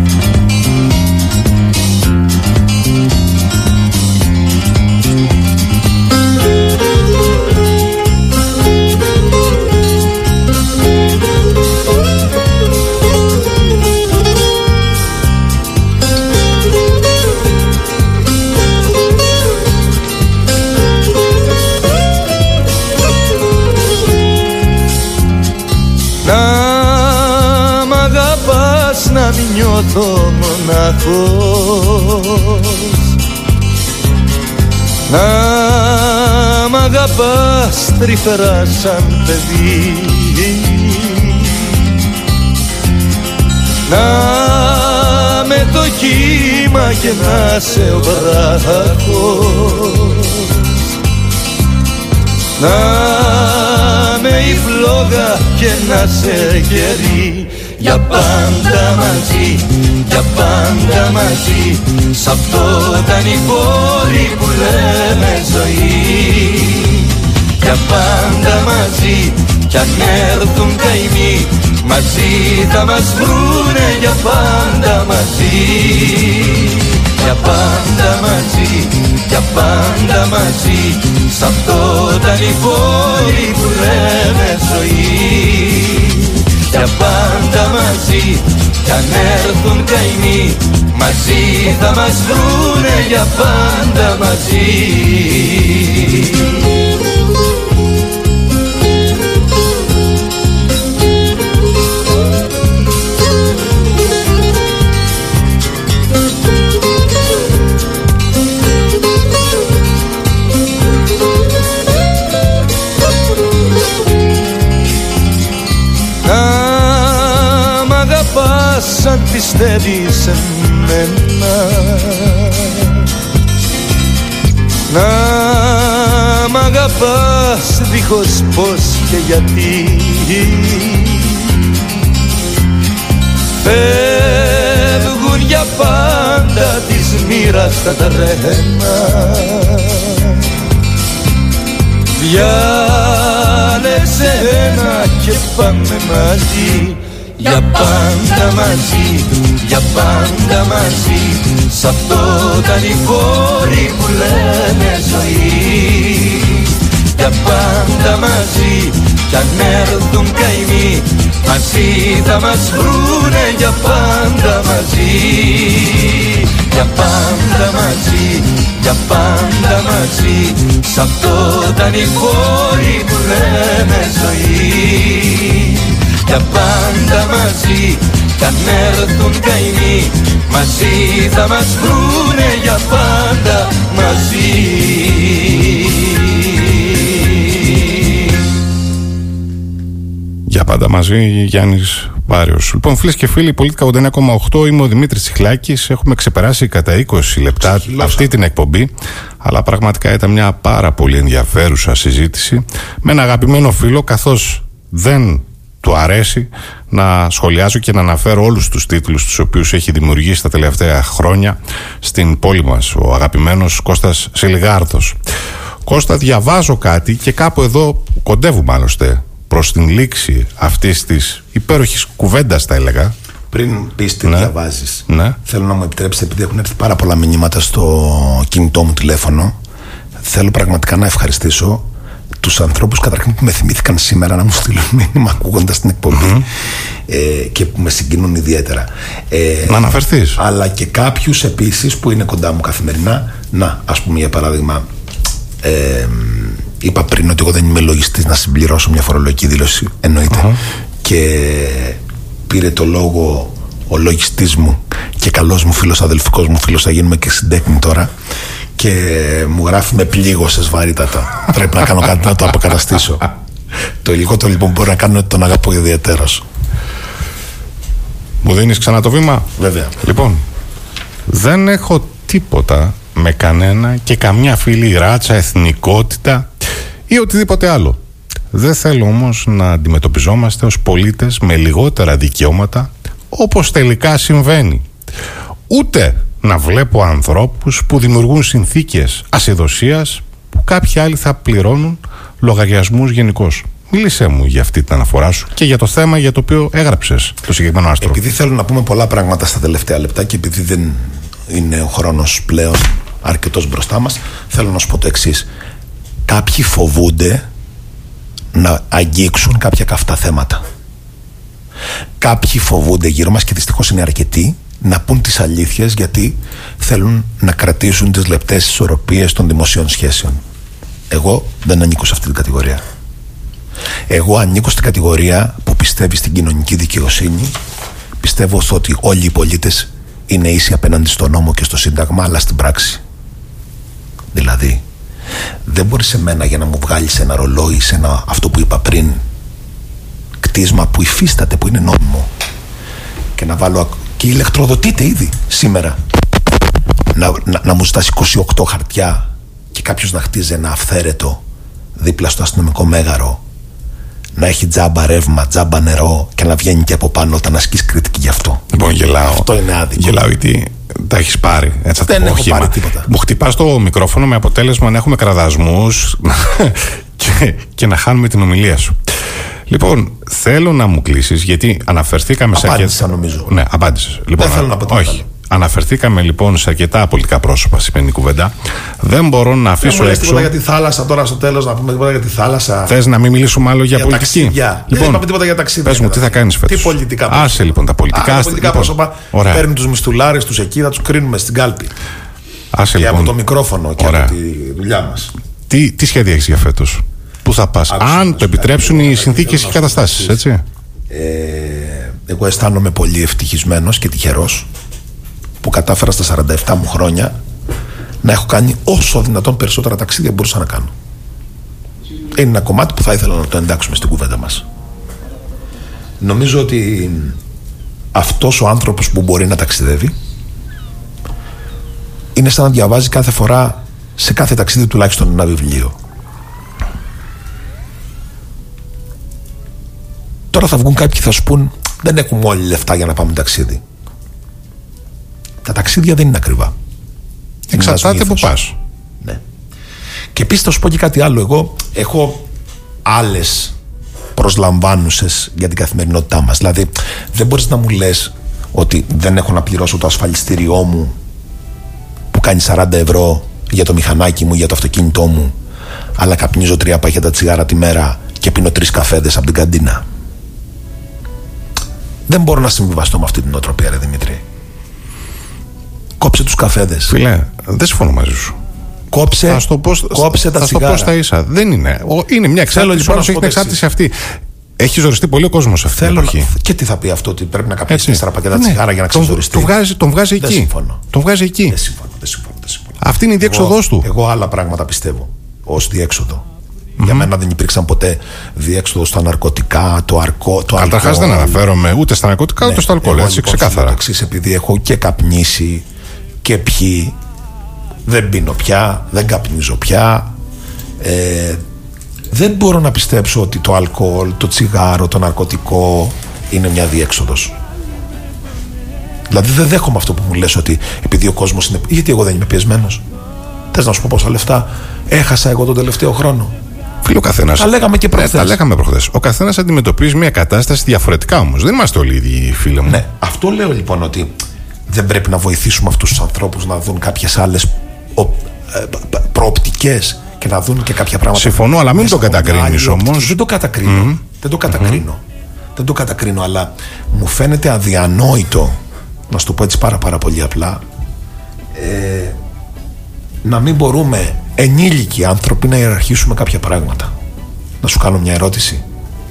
S6: Νιώθω μονάχος, να μ' αγαπάς τρυφερά σαν παιδί, να με το κύμα και να σε ο βράχος, να με η φλόγα και να σε γερί. Για πάντα μαζί, για πάντα μαζί, σ' αυτό τα νηφόρη που λέμε ζωή. Για πάντα μαζί, κι αν έρθουν καημοί, μαζί θα μας βρουνε. Για πάντα μαζί, Για πάντα μαζί, για πάντα μαζί, σ' αυτό τα λιβόρι που λέμε ζωή. Για πάντα μαζί, κι αν έρθουν καημοί, μαζί θα μας βρουνε για πάντα μαζί. Σαν πιστεύεις σε μένα, να μ' αγαπάς δίχως πώς και γιατί, φεύγουν για πάντα της μοίρας τα τρένα. Διάλεξε ένα και πάμε μαζί. Για πάντα μαζί, για πάντα μαζί, σ' αυτό τα λιβόρι που λένε ζωή. Για πάντα μαζί, κι αν έρθουν καημοί, μαζί θα μας βρουνε για πάντα μαζί. Για πάντα μαζί, για πάντα μαζί, σ' αυτό τα λιβόρι που λένε ζωή. Για πάντα μαζί, κι αν έρθουν καημοί, μαζί θα μας βρουνε για πάντα μαζί.
S2: Για πάντα μαζί, Γιάννης Πάριος. Λοιπόν, φίλες και φίλοι, Πολίτικα 89,8, είμαι ο Δημήτρης Τσιχλάκης. Έχουμε ξεπεράσει κατά 20 λεπτά αυτή την εκπομπή, αλλά πραγματικά ήταν μια πάρα πολύ ενδιαφέρουσα συζήτηση με ένα αγαπημένο φίλο, καθώς δεν του αρέσει να σχολιάζω και να αναφέρω όλους τους τίτλους τους οποίους έχει δημιουργήσει τα τελευταία χρόνια στην πόλη μας ο αγαπημένος Κώστας Σιλιγάρδος. Κώστα, διαβάζω κάτι και κάπου εδώ κοντεύουμε άλλωστε προς την λήξη αυτής της υπέροχης κουβέντας, θα έλεγα.
S1: Πριν πεις τι διαβάζεις, θέλω να μου επιτρέψετε, επειδή έχουν έρθει πάρα πολλά μηνύματα στο κινητό μου τηλέφωνο, θέλω πραγματικά να ευχαριστήσω τους ανθρώπους καταρχήν που με θυμήθηκαν σήμερα να μου στείλουν μήνυμα ακούγοντας την εκπομπή και που με συγκινούν ιδιαίτερα.
S2: Να αναφερθείς.
S1: Αλλά και κάποιους επίσης που είναι κοντά μου καθημερινά. Να, ας πούμε για παράδειγμα, είπα πριν ότι εγώ δεν είμαι λογιστής να συμπληρώσω μια φορολογική δήλωση, εννοείται. Και πήρε το λόγο ο λογιστής μου και καλός μου φίλος, αδελφικός μου φίλος, θα γίνουμε και συντέκνη τώρα, και μου γράφει με πλήγωσες βαρύτατα. Πρέπει να κάνω κάτι να το αποκαταστήσω. Το λιγότερο λοιπόν που μπορώ να κάνω είναι ότι τον αγαπώ ιδιαίτερος.
S2: Μου δίνεις ξανά το βήμα?
S1: Βέβαια.
S2: Λοιπόν, δεν έχω τίποτα με κανένα και καμιά φίλη, ράτσα, εθνικότητα ή οτιδήποτε άλλο. Δεν θέλω όμως να αντιμετωπιζόμαστε ως πολίτες με λιγότερα δικαιώματα, όπως τελικά συμβαίνει. Ούτε να βλέπω ανθρώπους που δημιουργούν συνθήκες ασυδοσίας που κάποιοι άλλοι θα πληρώνουν λογαριασμούς γενικώς. Μίλησέ μου για αυτή την αναφορά σου και για το θέμα για το οποίο έγραψες το συγκεκριμένο άρθρο.
S1: Επειδή θέλω να πούμε πολλά πράγματα στα τελευταία λεπτά και επειδή δεν είναι ο χρόνος πλέον αρκετός μπροστά μας, θέλω να σου πω το εξής. Κάποιοι φοβούνται να αγγίξουν κάποια καυτά θέματα. Κάποιοι φοβούνται γύρω μας, και δυστυχώς είναι αρκετοί, να πούν τις αλήθειες, γιατί θέλουν να κρατήσουν τις λεπτές ισορροπίες των δημοσίων σχέσεων. Εγώ δεν ανήκω σε αυτή την κατηγορία. Εγώ ανήκω στην κατηγορία που πιστεύει στην κοινωνική δικαιοσύνη. Πιστεύω ότι όλοι οι πολίτες είναι ίσοι απέναντι στον νόμο και στο Σύνταγμα, αλλά στην πράξη. Δηλαδή, δεν μπορείς σε μένα για να μου βγάλεις ένα ρολόι, σε ένα, αυτό που είπα πριν, κτίσμα που υφίσταται, που είναι νόμιμο, και να βάλω, και ηλεκτροδοτείται ήδη σήμερα, να μου ζητάς 28 χαρτιά και κάποιος να χτίζει ένα αυθαίρετο δίπλα στο αστυνομικό μέγαρο, να έχει τζάμπα ρεύμα, τζάμπα νερό και να βγαίνει και από πάνω όταν ασκείς κριτική γι' αυτό.
S2: Λοιπόν, γελάω.
S1: Αυτό είναι άδικο.
S2: Γελάω γιατί τα έχεις πάρει. Έτσι,
S1: δεν έχω πάρει τίποτα.
S2: Μου χτυπάς το μικρόφωνο με αποτέλεσμα να έχουμε κραδασμούς και να χάνουμε την ομιλία σου. Λοιπόν, θέλω να μου κλείσεις, γιατί αναφερθήκαμε σε...
S1: Απάντησα νομίζω.
S2: Ναι, απάντησες. Λοιπόν,
S1: δεν θέλω να πω τίποτα άλλο.
S2: Αναφερθήκαμε λοιπόν σε αρκετά πολιτικά πρόσωπα, σημαίνει κουβέντα. Δεν μπορώ να αφήσω έξω.
S1: Τίποτα για τη θάλασσα τώρα στο τέλος, να πούμε τίποτα για τη θάλασσα.
S2: Θες να μην μιλήσουμε άλλο για πολιτική?
S1: Ταξίδια.
S2: Λοιπόν,
S1: δεν είπαμε τίποτα για ταξίδια.
S2: Πες μου, τι θα κάνεις φέτος?
S1: Τι πολιτικά
S2: πρόσωπα? Άσε λοιπόν τα πολιτικά.
S1: Τα πολιτικά πρόσωπα παίρνουν τους μισθουλάρες τους εκεί, θα τους κρίνουμε στην κάλπη.
S2: Άσε,
S1: και
S2: λοιπόν,
S1: από το μικρόφωνο και από τη δουλειά μας.
S2: Τι σχέδια έχεις για φέτος? Πού θα πας? Αν το επιτρέψουν οι συνθήκες και οι καταστάσεις, έτσι.
S1: Εγώ αισθάνομαι πολύ ευτυχισμένος και τυχερός που κατάφερα στα 47 μου χρόνια να έχω κάνει όσο δυνατόν περισσότερα ταξίδια μπορούσα να κάνω. Είναι ένα κομμάτι που θα ήθελα να το εντάξουμε στην κουβέντα μας. Νομίζω ότι αυτός ο άνθρωπος που μπορεί να ταξιδεύει είναι σαν να διαβάζει κάθε φορά σε κάθε ταξίδι τουλάχιστον ένα βιβλίο. Τώρα θα βγουν κάποιοι και θα σου πούν δεν έχουμε όλοι λεφτά για να πάμε ταξίδι. Τα ταξίδια δεν είναι ακριβά.
S2: Εξαρτάται που πας.
S1: Ναι. Και επίσης θα σου πω και κάτι άλλο. Εγώ έχω άλλες προσλαμβάνουσες για την καθημερινότητά μας. Δηλαδή δεν μπορείς να μου λες ότι δεν έχω να πληρώσω το ασφαλιστήριό μου που κάνει 40 ευρώ για το μηχανάκι μου, για το αυτοκίνητό μου, αλλά καπνίζω 3 πακέτα τσιγάρα τη μέρα και πίνω 3 καφέδες από την καντίνα. Δεν μπορώ να συμβιβαστώ με αυτή την νοοτροπία, ρε Δημήτρη. Κόψε τους καφέδες.
S2: Φίλε, δεν συμφωνώ μαζί σου.
S1: Κόψε τα τσιγάρα.
S2: Θα το πω στα ίσα. Δεν είναι. Είναι μια εξάρτηση. Πάνω έχει την εξάρτηση αυτή. Έχει ζοριστεί πολύ ο κόσμος αυτή την εποχή.
S1: Και τι θα πει αυτό, ότι πρέπει να καπνίσει 4 πακέτα τσιγάρα για να ξεζοριστεί?
S2: Τον βγάζει εκεί. Τον βγάζει εκεί.
S1: Δεν συμφωνώ.
S2: Αυτή είναι η διέξοδός του.
S1: Εγώ άλλα πράγματα πιστεύω ως διέξοδο. Για μένα δεν υπήρξαν ποτέ διέξοδο στα ναρκωτικά, το αλκοόλ.
S2: Καταρχάς δεν αναφέρομαι ούτε στα ναρκωτικά ούτε στο αλκοόλ. Έτσι,
S1: λοιπόν,
S2: ξεκάθαρα.
S1: Επειδή έχω και καπνίσει και πιει, δεν πίνω πια, δεν καπνίζω πια. Δεν μπορώ να πιστέψω ότι το αλκοόλ, το τσιγάρο, το ναρκωτικό είναι μια διέξοδος. Δηλαδή δεν δέχομαι αυτό που μου λες ότι επειδή ο κόσμος είναι. Γιατί εγώ δεν είμαι πιεσμένος? Θες να σου πω πόσα λεφτά έχασα εγώ τον τελευταίο χρόνο?
S2: Φίλε, ο καθένας.
S1: Τα λέγαμε και προχθές.
S2: Τα λέγαμε προχθές. Ο καθένας αντιμετωπίζει μια κατάσταση διαφορετικά όμως. Δεν είμαστε όλοι οι ίδιοι, φίλε μου.
S1: Ναι, αυτό λέω λοιπόν, ότι δεν πρέπει να βοηθήσουμε αυτούς τους ανθρώπους να δουν κάποιες άλλες προοπτικές και να δουν και κάποια πράγματα.
S2: Συμφωνώ, αλλά μην το κατακρίνεις όμως.
S1: Δεν το κατακρίνω. Δεν το κατακρίνω, αλλά μου φαίνεται αδιανόητο, να σου το πω έτσι πάρα πολύ απλά, να μην μπορούμε ενήλικοι άνθρωποι να ιεραρχήσουμε κάποια πράγματα. Να σου κάνω μια ερώτηση.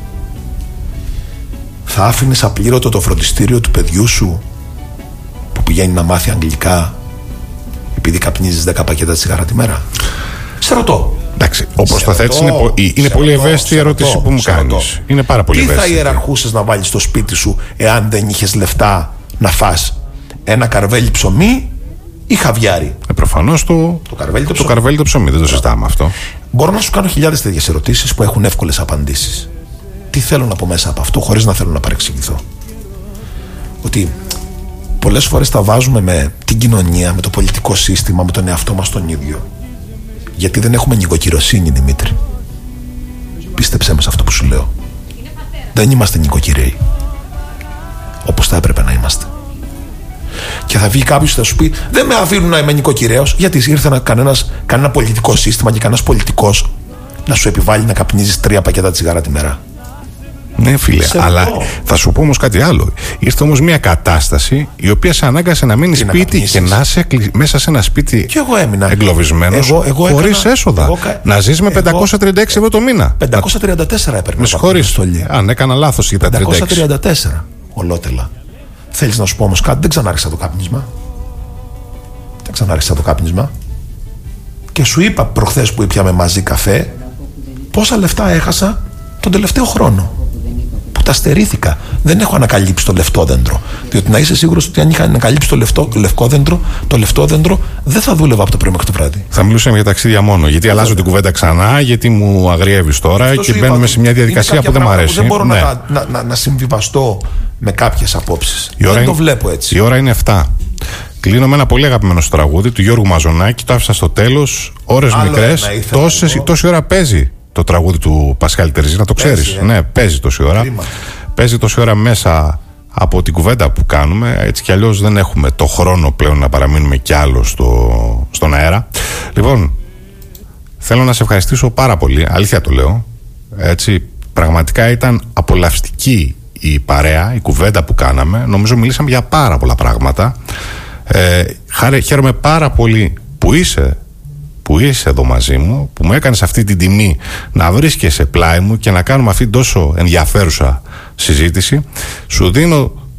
S1: Θα άφηνες απλήρωτο το φροντιστήριο του παιδιού σου που πηγαίνει να μάθει αγγλικά επειδή καπνίζεις 10 πακέτα τσιγάρα τη μέρα? Σε ρωτώ.
S2: Εντάξει, όπως το θέτεις είναι πολύ ευαίσθητη η ερώτηση που μου κάνεις. Είναι πάρα πολύ ευαίσθητη.
S1: Τι θα ιεραρχούσες να βάλεις στο σπίτι σου εάν δεν είχες λεφτά να φας? Ένα καρβέλι ψωμί ή χαβιάρι?
S2: Προφανώς το καρβέλι το ψωμί, δεν το συζητάμε αυτό.
S1: Μπορώ να σου κάνω χιλιάδες τέτοιες ερωτήσεις που έχουν εύκολες απαντήσεις. Τι θέλω να πω μέσα από αυτό, χωρίς να θέλω να παρεξηγηθώ? Ότι πολλές φορές τα βάζουμε με την κοινωνία, με το πολιτικό σύστημα, με τον εαυτό μας τον ίδιο. Γιατί δεν έχουμε νοικοκυροσύνη, Δημήτρη. Πίστεψέ με σε αυτό που σου λέω. Δεν είμαστε νοικοκυρέοι όπως θα έπρεπε να είμαστε. Και θα βγει κάποιος και θα σου πει δεν με αφήνουν να είμαι νοικοκυρέος. Γιατί ήρθε κανένα πολιτικό σύστημα και κανένας πολιτικός να σου επιβάλλει να καπνίζεις 3 πακέτα τσιγάρα τη μέρα?
S2: Ναι, φίλε, αλλά θα σου πω όμως κάτι άλλο. Ήρθε όμως μια κατάσταση η οποία σε ανάγκασε να μείνεις σπίτι και να είσαι μέσα σε ένα σπίτι εγκλωβισμένος, χωρίς έσοδα. Να ζεις με 536 ευρώ το μήνα.
S1: 534 έπαιρνε.
S2: Με συγχωρείς. Αν έκανα λάθος για τα
S1: 534 ολότελα. Θέλεις να σου πω όμως κάτι? Δεν ξανάρχισα το κάπνισμα. Και σου είπα προχθές που ήπιαμε μαζί καφέ πόσα λεφτά έχασα τον τελευταίο χρόνο που τα στερήθηκα. Δεν έχω ανακαλύψει το λευκό δέντρο. Διότι να είσαι σίγουρος ότι αν είχα ανακαλύψει το λευκό δέντρο δεν θα δούλευα από το πρωί μέχρι το βράδυ.
S2: Θα μιλούσαμε για ταξίδια μόνο. Γιατί αλλάζω την κουβέντα ξανά, γιατί μου αγριεύεις τώρα αυτό και μπαίνουμε σε μια διαδικασία που δεν μου αρέσει.
S1: Δεν μπορώ να συμβιβαστώ με κάποιες απόψεις. Δεν το βλέπω έτσι.
S2: Η ώρα είναι 7. Κλείνω με ένα πολύ αγαπημένο τραγούδι του Γιώργου Μαζονάκη. Το άφησα στο τέλος. Ώρες μικρές. Τόση ώρα παίζει το τραγούδι του Πασχάλη Τερζή, να το ξέρεις. Ναι, παίζει τόση ώρα. Παίζει τόση ώρα μέσα από την κουβέντα που κάνουμε. Έτσι κι αλλιώς δεν έχουμε το χρόνο πλέον να παραμείνουμε κι άλλο στον αέρα. Λοιπόν, θέλω να σε ευχαριστήσω πάρα πολύ, αλήθεια το λέω. Έτσι, πραγματικά ήταν απολαυστική η παρέα, η κουβέντα που κάναμε. Νομίζω μιλήσαμε για πάρα πολλά πράγματα. Χαίρομαι πάρα πολύ που είσαι εδώ μαζί μου, που μου έκανες αυτή την τιμή να βρίσκεσαι πλάι μου και να κάνουμε αυτή τόσο ενδιαφέρουσα συζήτηση. Σου δίνω